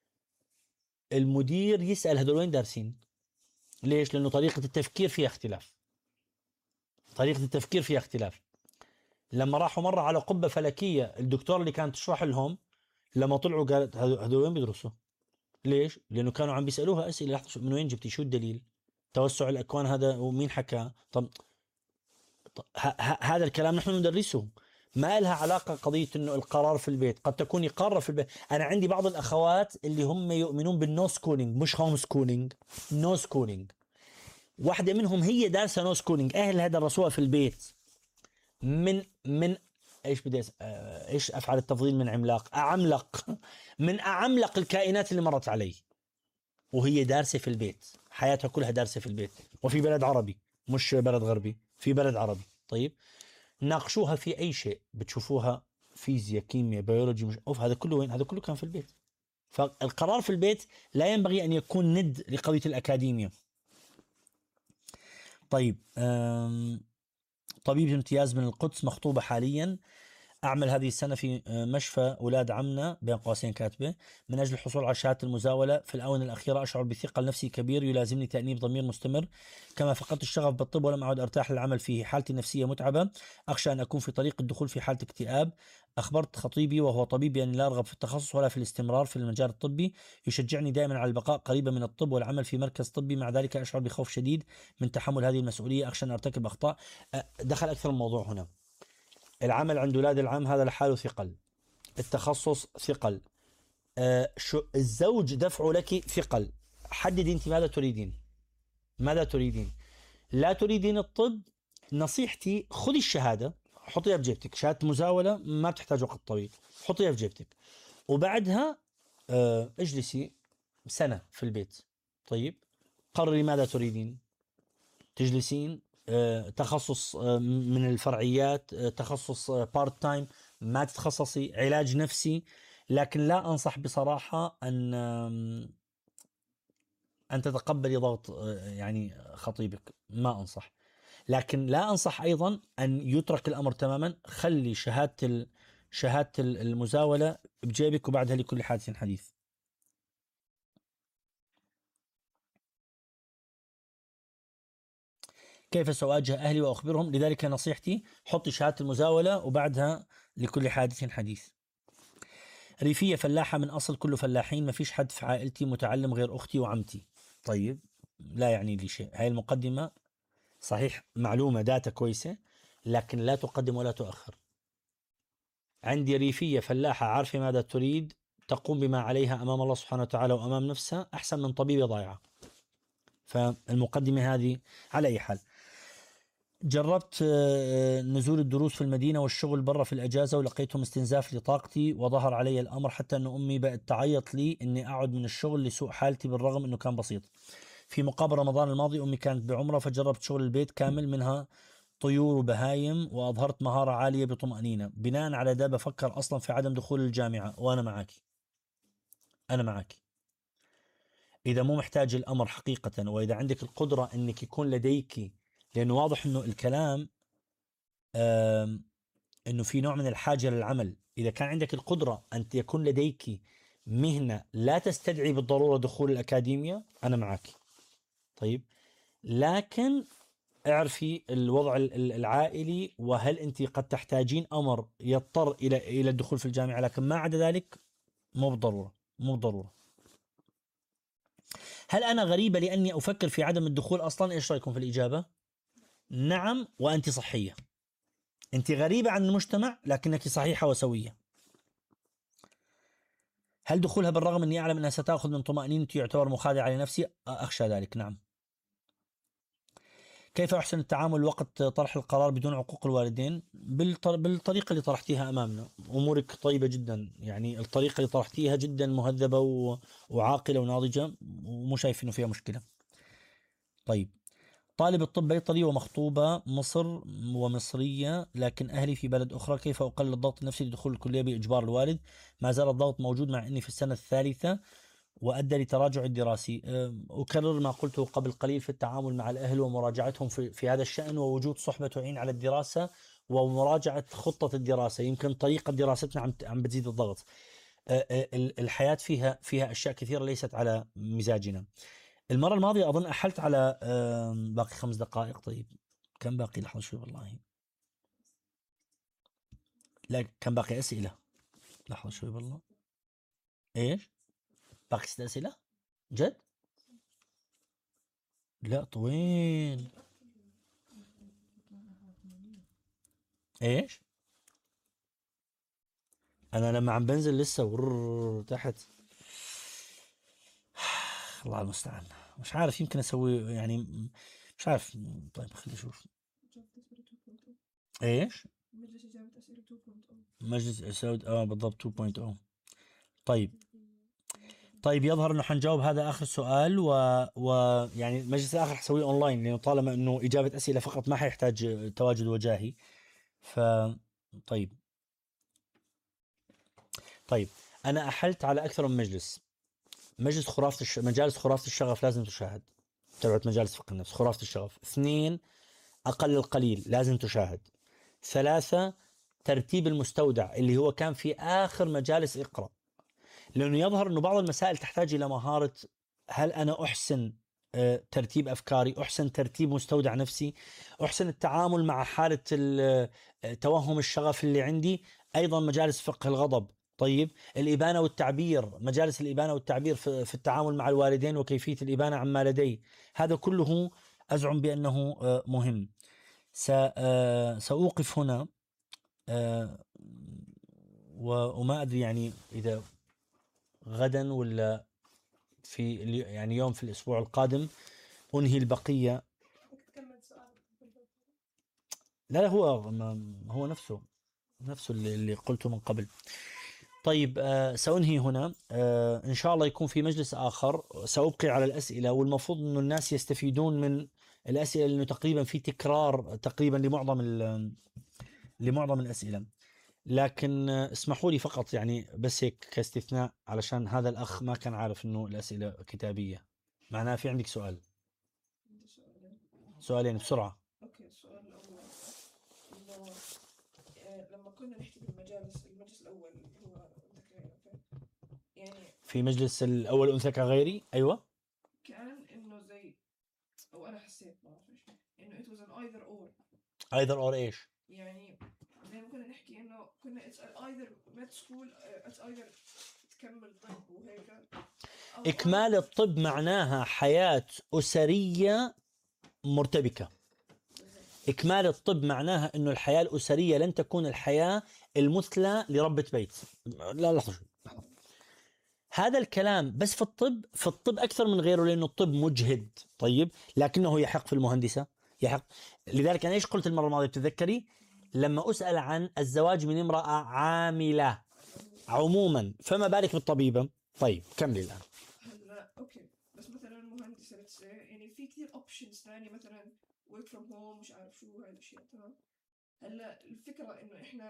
المدير يسأل هذول وين دارسين؟ ليش؟ لأنه طريقة التفكير فيها اختلاف. طريقة التفكير فيها اختلاف. لما راحوا مرة على قبة فلكية الدكتور اللي كانت تشرح لهم لما طلعوا قالت هذول وين بيدرسوا؟ ليش؟ لأنه كانوا عم بيسألوها أسئلة، لحظة من وين جبتي؟ شو الدليل؟ توسع الأكوان هذا ومين حكى؟ طب ط- ه- ه- هذا الكلام نحن ندرسه، ما لها علاقة قضية انه القرار في البيت. قد تكوني قارة في البيت. انا عندي بعض الاخوات اللي هم يؤمنون بالنو سكولينج، مش هوم سكولينج، نو سكولينج. واحدة منهم هي دارسة نو سكولينج، اهلها درسوها في البيت. من من ايش بدي أس- آه، ايش افعل التفضيل من عملاق اعملق من اعملق الكائنات اللي مرت علي، وهي دارسه في البيت، حياتها كلها دارسه في البيت، وفي بلد عربي مش بلد غربي، في بلد عربي. طيب ناقشوها في اي شيء بتشوفوها، فيزياء كيمياء بيولوجي، مش اوف هذا كله وين؟ هذا كله كان في البيت. فالقرار في البيت لا ينبغي ان يكون ند لقضيه الاكاديميه. طيب أم... طبيب امتياز من القدس، مخطوبه حاليا، أعمل هذه السنة في مشفى أولاد عمنا بين قوسين كاتبة من أجل الحصول على شهادة المزاولة. في الآونة الأخيرة أشعر بثقل نفسي كبير يلازمني تأنيب ضمير مستمر، كما فقدت الشغف بالطب ولم أعد أرتاح للعمل فيه. حالتي النفسية متعبة، أخشى أن أكون في طريق الدخول في حالة اكتئاب. أخبرت خطيبي وهو طبيب بأني لا أرغب في التخصص ولا في الاستمرار في المجال الطبي، يشجعني دائما على البقاء قريبا من الطب والعمل في مركز طبي. مع ذلك أشعر بخوف شديد من تحمل هذه المسؤولية، أخشى أن أرتكب أخطاء. أه، دخل أكثر الموضوع هنا. العمل عند أولاد العم هذا لحاله ثقل، التخصص ثقل، آه شو الزوج دفعه لك ثقل. حددي أنت ماذا تريدين، ماذا تريدين؟ لا تريدين الطب، نصيحتي خذي الشهادة حطيها في جيبتك، شهادة مزاولة ما بتحتاج وقت طويل، حطيها في جيبتك وبعدها آه اجلسي سنة في البيت. طيب قرري ماذا تريدين، تجلسين آه، تخصص آه، من الفرعيات، آه، تخصص بارت تايم، ما تتخصصي علاج نفسي. لكن لا أنصح بصراحة أن آم، أن تتقبلي ضغط آه، يعني خطيبك، ما أنصح. لكن لا أنصح أيضا أن يترك الأمر تماما. خلي شهادة ال- شهادة المزاولة بجيبك وبعدها لكل حادث حديث. كيف سأواجه أهلي وأخبرهم؟ لذلك نصيحتي حطي شهادة المزاولة وبعدها لكل حادث حديث. ريفية فلاحة من أصل كله فلاحين، ما فيش حد في عائلتي متعلم غير أختي وعمتي. طيب لا يعني لي شيء هاي المقدمة، صحيح معلومة داتا كويسة لكن لا تقدم ولا تؤخر. عندي ريفية فلاحة عارفة ماذا تريد، تقوم بما عليها أمام الله سبحانه وتعالى وأمام نفسها، أحسن من طبيبة ضايعة. فالمقدمة هذه على أي حال. جربت آه، نزول الدروس في المدينة والشغل برا في الأجازة ولقيتهم استنزاف لطاقتي وظهر علي الأمر حتى أن أمي بقت تعيط لي أني أقعد من الشغل لسوء حالتي بالرغم أنه كان بسيط. في مقابل رمضان الماضي أمي كانت بعمرة فجربت شغل البيت كامل منها طيور وبهايم وأظهرت مهارة عالية بطمأنينة. بناء على ده بفكر أصلا في عدم دخول الجامعة. وأنا معك، أنا معك إذا مو محتاج الأمر حقيقة، وإذا عندك القدرة أنك يكون لديك، لأنه واضح أنه الكلام أنه في نوع من الحاجة للعمل. إذا كان عندك القدرة أن يكون لديك مهنة لا تستدعي بالضرورة دخول الأكاديمية أنا معك. طيب لكن اعرفي الوضع العائلي، وهل أنت قد تحتاجين أمر يضطر إلى إلى الدخول في الجامعة، لكن ما عدا ذلك مو بالضرورة مو بالضرورة. هل أنا غريبة لأني أفكر في عدم الدخول أصلا؟ إيش رأيكم في الإجابة؟ نعم، وأنت صحية. أنت غريبة عن المجتمع لكنك صحيحة وسوية. هل دخولها بالرغم أني أعلم أنها ستأخذ من طمأنينتي يعتبر مخادعة لنفسي؟ أخشى ذلك. نعم. كيف أحسن التعامل وقت طرح القرار بدون عقوق الوالدين؟ بالطريقة اللي طرحتيها أمامنا. أمورك طيبة جدا، يعني الطريقة اللي طرحتيها جدا مهذبة وعاقلة وناضجة، ومو شايف إنه فيها مشكلة. طيب، طالب الطب بيطري ومخطوبة مصر ومصرية لكن أهلي في بلد أخرى، كيف أقلل الضغط النفسي لدخول الكلية بإجبار الوالد؟ ما زال الضغط موجود مع أني في السنة الثالثة وأدى لتراجع الدراسي. أكرر ما قلته قبل قليل في التعامل مع الأهل ومراجعتهم في, في هذا الشأن، ووجود صحبة تعين على الدراسة ومراجعة خطة الدراسة. يمكن طريقة دراستنا عم عم بتزيد الضغط. الحياة فيها فيها أشياء كثيرة ليست على مزاجنا. المرة الماضية أظن أحلت على باقي خمس دقائق. طيب كم باقي؟ لحظة شوي والله، لا كم باقي أسئلة؟ لحظة شوي والله. إيش باقي؟ ست أسئلة جد؟ لا طويل. ايش؟ انا لما عم بنزل لسه ورر تحت. الله المستعان. مش عارف، يمكن اسوي يعني مش عارف. طيب خلينا نشوف. ايش؟ مجلس إجابة أسئلة اثنين نقطة صفر. مجلس اسود اه بالضبط اثنين نقطة صفر. طيب طيب يظهر انه حنجاوب هذا اخر سؤال، و... و يعني المجلس الاخر حسويه اونلاين، لانه طالما انه اجابه اسئله فقط ما حيحتاج تواجد وجاهي. ف طيب طيب انا احلت على اكثر من مجلس. مجلس خرافة الش... مجالس خرافة الشغف لازم تشاهد، تبعت مجالس فقه النفس. خرافة الشغف. اثنين، أقل القليل لازم تشاهد. ثلاثة، ترتيب المستودع اللي هو كان في آخر مجالس اقرأ، لأنه يظهر أنه بعض المسائل تحتاج إلى مهارة. هل أنا أحسن ترتيب أفكاري، أحسن ترتيب مستودع نفسي، أحسن التعامل مع حالة توهم الشغف اللي عندي. أيضا مجالس فقه الغضب. طيب الإبانة والتعبير، مجالس الإبانة والتعبير في التعامل مع الوالدين وكيفية الإبانة عما لدي، هذا كله أزعم بأنه مهم. سأوقف هنا، وما أدري يعني إذا غدا ولا في يعني يوم في الأسبوع القادم أنهي البقية. لا لا هو هو نفسه نفسه اللي, اللي قلته من قبل. طيب آه سأنهي هنا. آه إن شاء الله يكون في مجلس آخر سأبقي على الأسئلة، والمفروض أنه الناس يستفيدون من الأسئلة، لأنه تقريبا في تكرار تقريبا لمعظم لمعظم الأسئلة. لكن آه اسمحوا لي فقط يعني بس هيك كاستثناء، علشان هذا الأخ ما كان عارف أنه الأسئلة كتابية. معناه في عندك سؤال سؤالين بسرعة. اوكي، السؤال الاول انه لما كنا نحكي بالمجالس، المجلس الاول اللي هو ذكريات، يعني في مجلس الاول انثى كغيري. ايوه كان انه زي، او انا حسيت ما بعرف ايش، انه it was an either or. either or ايش؟ يعني زي ما كنا نحكي انه كنا it's either med school it's either تكمل طب وهيك. إكمال الطب معناها حياة أسرية مرتبكة. إكمال الطب معناها إنه الحياة الأسرية لن تكون الحياة المثلى لربة بيت. لا لحظة، هذا الكلام بس في الطب. في الطب أكثر من غيره، لأنه الطب مجهد. طيب لكنه يحق في المهندسة، يحق. لذلك أنا إيش قلت المرة الماضية بتذكري؟ لما أسأل عن الزواج من امرأة عاملة عموما، فما بالك بالطبيبة. طيب كملي الآن. هلا اوكي، بس مثلا المهندسة يعني في كثير اوبشنز ثانية، مثلا work from home، مش عارف شو هاي الاشياء. تمام. هلا الفكرة انه احنا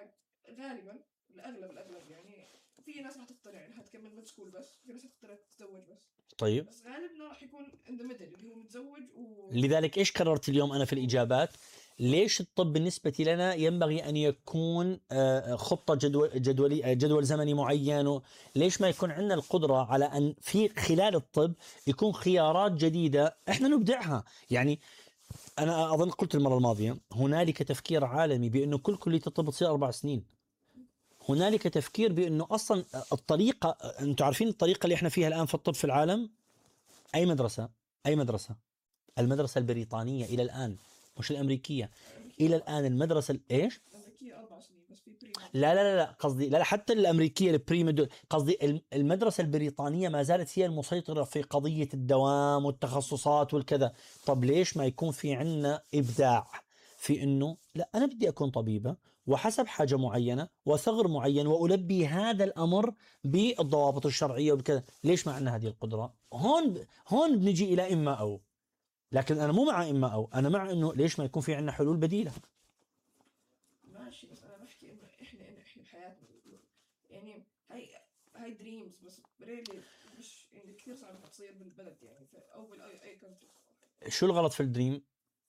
غالبا الاغلب الاغلب يعني في ناس راح تقتنع انها تكمل ميد سكول بس، في ناس راح تقتنع تتزوج بس، طيب بس غالبنا راح يكون in the middle اللي هو متزوج و لذلك إيش كررت اليوم أنا في الإجابات؟ ليش الطب بالنسبة لنا ينبغي أن يكون آه، خطة جدول جدولي آه، جدول زمني معين و- ليش ما يكون عندنا القدرة على أن في خلال الطب يكون خيارات جديدة إحنا نبدعها. يعني أنا أظن قلت المرة الماضية هنالك تفكير عالمي بأنه كل كلية الطب تصير أربع سنين. هنالك تفكير بأنه أصلا الطريقة، أنتم عارفين الطريقة اللي إحنا فيها الآن في الطب في العالم، أي مدرسة أي مدرسة المدرسة البريطانية إلى الآن، مش الأمريكية، إلى الآن المدرسة ال- إيش؟ الامريكيه اربع سنين بس في بري لا لا لا لا قصدي لا لا حتى الأمريكية البريميدول، قصدي الم- المدرسة البريطانية ما زالت هي المسيطرة في قضية الدوام والتخصصات والكذا. طب ليش ما يكون في عنا إبداع في إنه لا أنا بدي أكون طبيبة وحسب حاجة معينة وثغر معين وألبي هذا الأمر بالضوابط الشرعية وبكذا. ليش ما عندنا هذه القدرة؟ هون هون بنجي إلى إما أو. لكن انا مو مع اما او، انا مع انه ليش ما يكون في عندنا حلول بديله. ماشي، بس انا بحكي انه احنا إن احنا بحياتنا يعني هاي هاي دريمز بس ريلي مش يعني كثير صعب انها تصير بالبلد يعني ف- او باي اي كونتري. شو الغلط في الدريم؟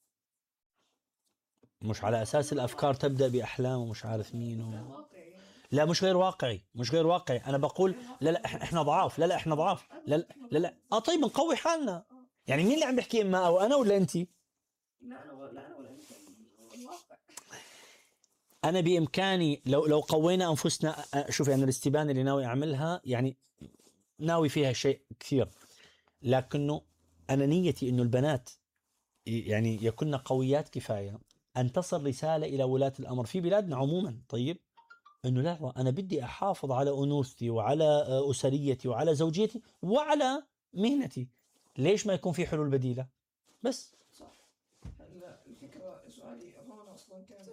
مش على اساس الافكار تبدا باحلام ومش عارف مين لا و... واقع يعني لا مش غير واقعي، مش غير واقعي. انا بقول لا لا إح- احنا ضعاف، لا لا احنا ضعاف، لا لا لا لا اه طيب نقوي حالنا. يعني مين اللي عم بيحكي اما او، انا ولا انت؟ لا انا ولا لا انا ولا انت، الواقع. انا بامكاني لو لو قوينا انفسنا. أ- شوفي انا الاستبانه اللي ناوي اعملها يعني ناوي فيها شيء كثير، لكنه انا نيتي انه البنات يعني يكن قويات كفاية أن تصل رسالة إلى ولاة الأمر في بلادنا عموما. طيب أنه لا أنا بدي أحافظ على أنوثتي وعلى آه، أسريتي وعلى زوجيتي وعلى مهنتي. ليش ما يكون في حلول بديلة؟ بس صح. هلا الفكره سؤالي هون اصلا كان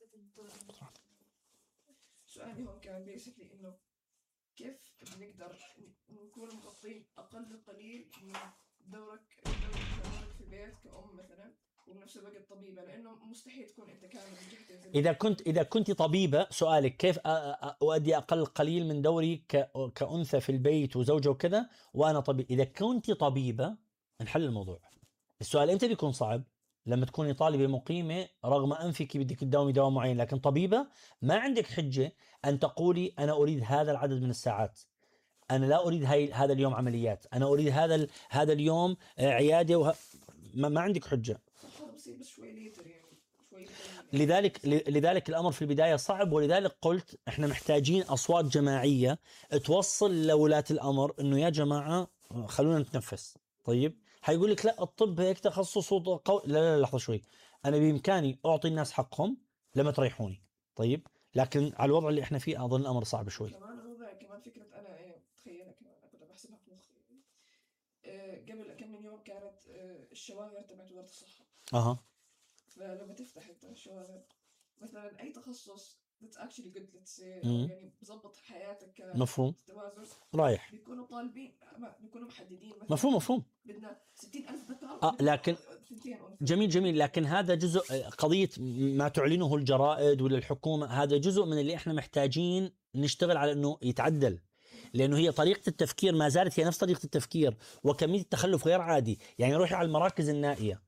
سؤالي هون كان بيسكلي انه كيف بنقدر نكون مغطين اقل القليل من دورك دورك كأمك في البيت كأم مثلا، وبنفس الوقت طبيبة، لأنه مستحيل تكون أنت كامل من جهتين زي ما إذا قلت. كنت إذا كنت طبيبة، سؤالك كيف أ- أ- أؤدي أقل قليل من دوري ك- كأنثى في البيت وزوجة وكذا وأنا طبيب. إذا كنت طبيبة نحل الموضوع. السؤال امتى بيكون صعب؟ لما تكوني طالبة مقيمة رغم أنفك بدك تداومي دوام معين، لكن طبيبة ما عندك حجة أن تقولي أنا أريد هذا العدد من الساعات، أنا لا أريد هاي هذا اليوم عمليات، أنا أريد هذا ال- هذا اليوم آه، عيادة وه... ما, ما عندك حجة. صح، هذا بصير بس شوي ليتر يعني شوي قليل يعني. لذلك ل- لذلك الأمر في البداية صعب، ولذلك قلت إحنا محتاجين أصوات جماعية توصل لولاة الأمر إنه يا جماعة خلونا نتنفس. طيب حيقول لك لا الطب هيك تخصص قو... لا لا لحظة شوي، أنا بإمكاني أعطي الناس حقهم لما تريحوني. طيب لكن على الوضع اللي إحنا فيه أظن الأمر صعب شوي. كمان الوضع كمان فكرة أنا إيه تخيلها كمان أنا كنت بحسبها في مخي يعني. آه، قبل كم من يوم كانت آه، الشواغر تبعت وزارة الصحة، أها فلما تفتح انت الشواغر مثلا اي تخصص that's actually good let's say او مم. يعني بظبط حياتك مفهوم كتوازن، رايح بيكونوا طالبين ما- بيكونوا محددين مثلا مفهوم مفهوم بدنا ستين ألف ذكر آه، وبدنا لكن ثنتين أنثى. جميل جميل لكن هذا جزء قضية ما تعلنه الجرائد ولا الحكومة، هذا جزء من اللي احنا محتاجين نشتغل على انه يتعدل، لانه هي طريقة التفكير ما زالت هي نفس طريقة التفكير وكمية التخلف غير عادي. يعني روحي على المراكز النائية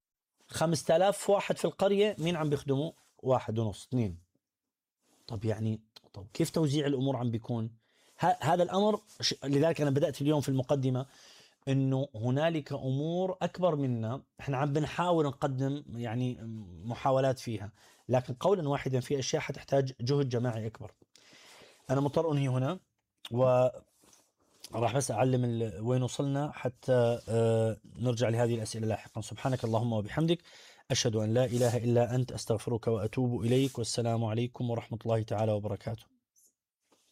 خمسة آلاف واحد في القرية، مين عم بيخدموا؟ واحد ونص اثنين. طب يعني طب كيف توزيع الامور عم بيكون؟ ه- هذا الامر ش- لذلك انا بدأت اليوم في المقدمة انه هنالك امور اكبر منا احنا عم بنحاول نقدم يعني محاولات فيها، لكن قولا واحدا في اشياء حتحتاج جهد جماعي اكبر. انا مضطر انهي هنا و راح بس اعلم ال- وين وصلنا حتى آه، نرجع لهذه الاسئله لاحقا. سبحانك اللهم وبحمدك اشهد ان لا اله الا انت استغفرك واتوب اليك، والسلام عليكم ورحمه الله تعالى وبركاته.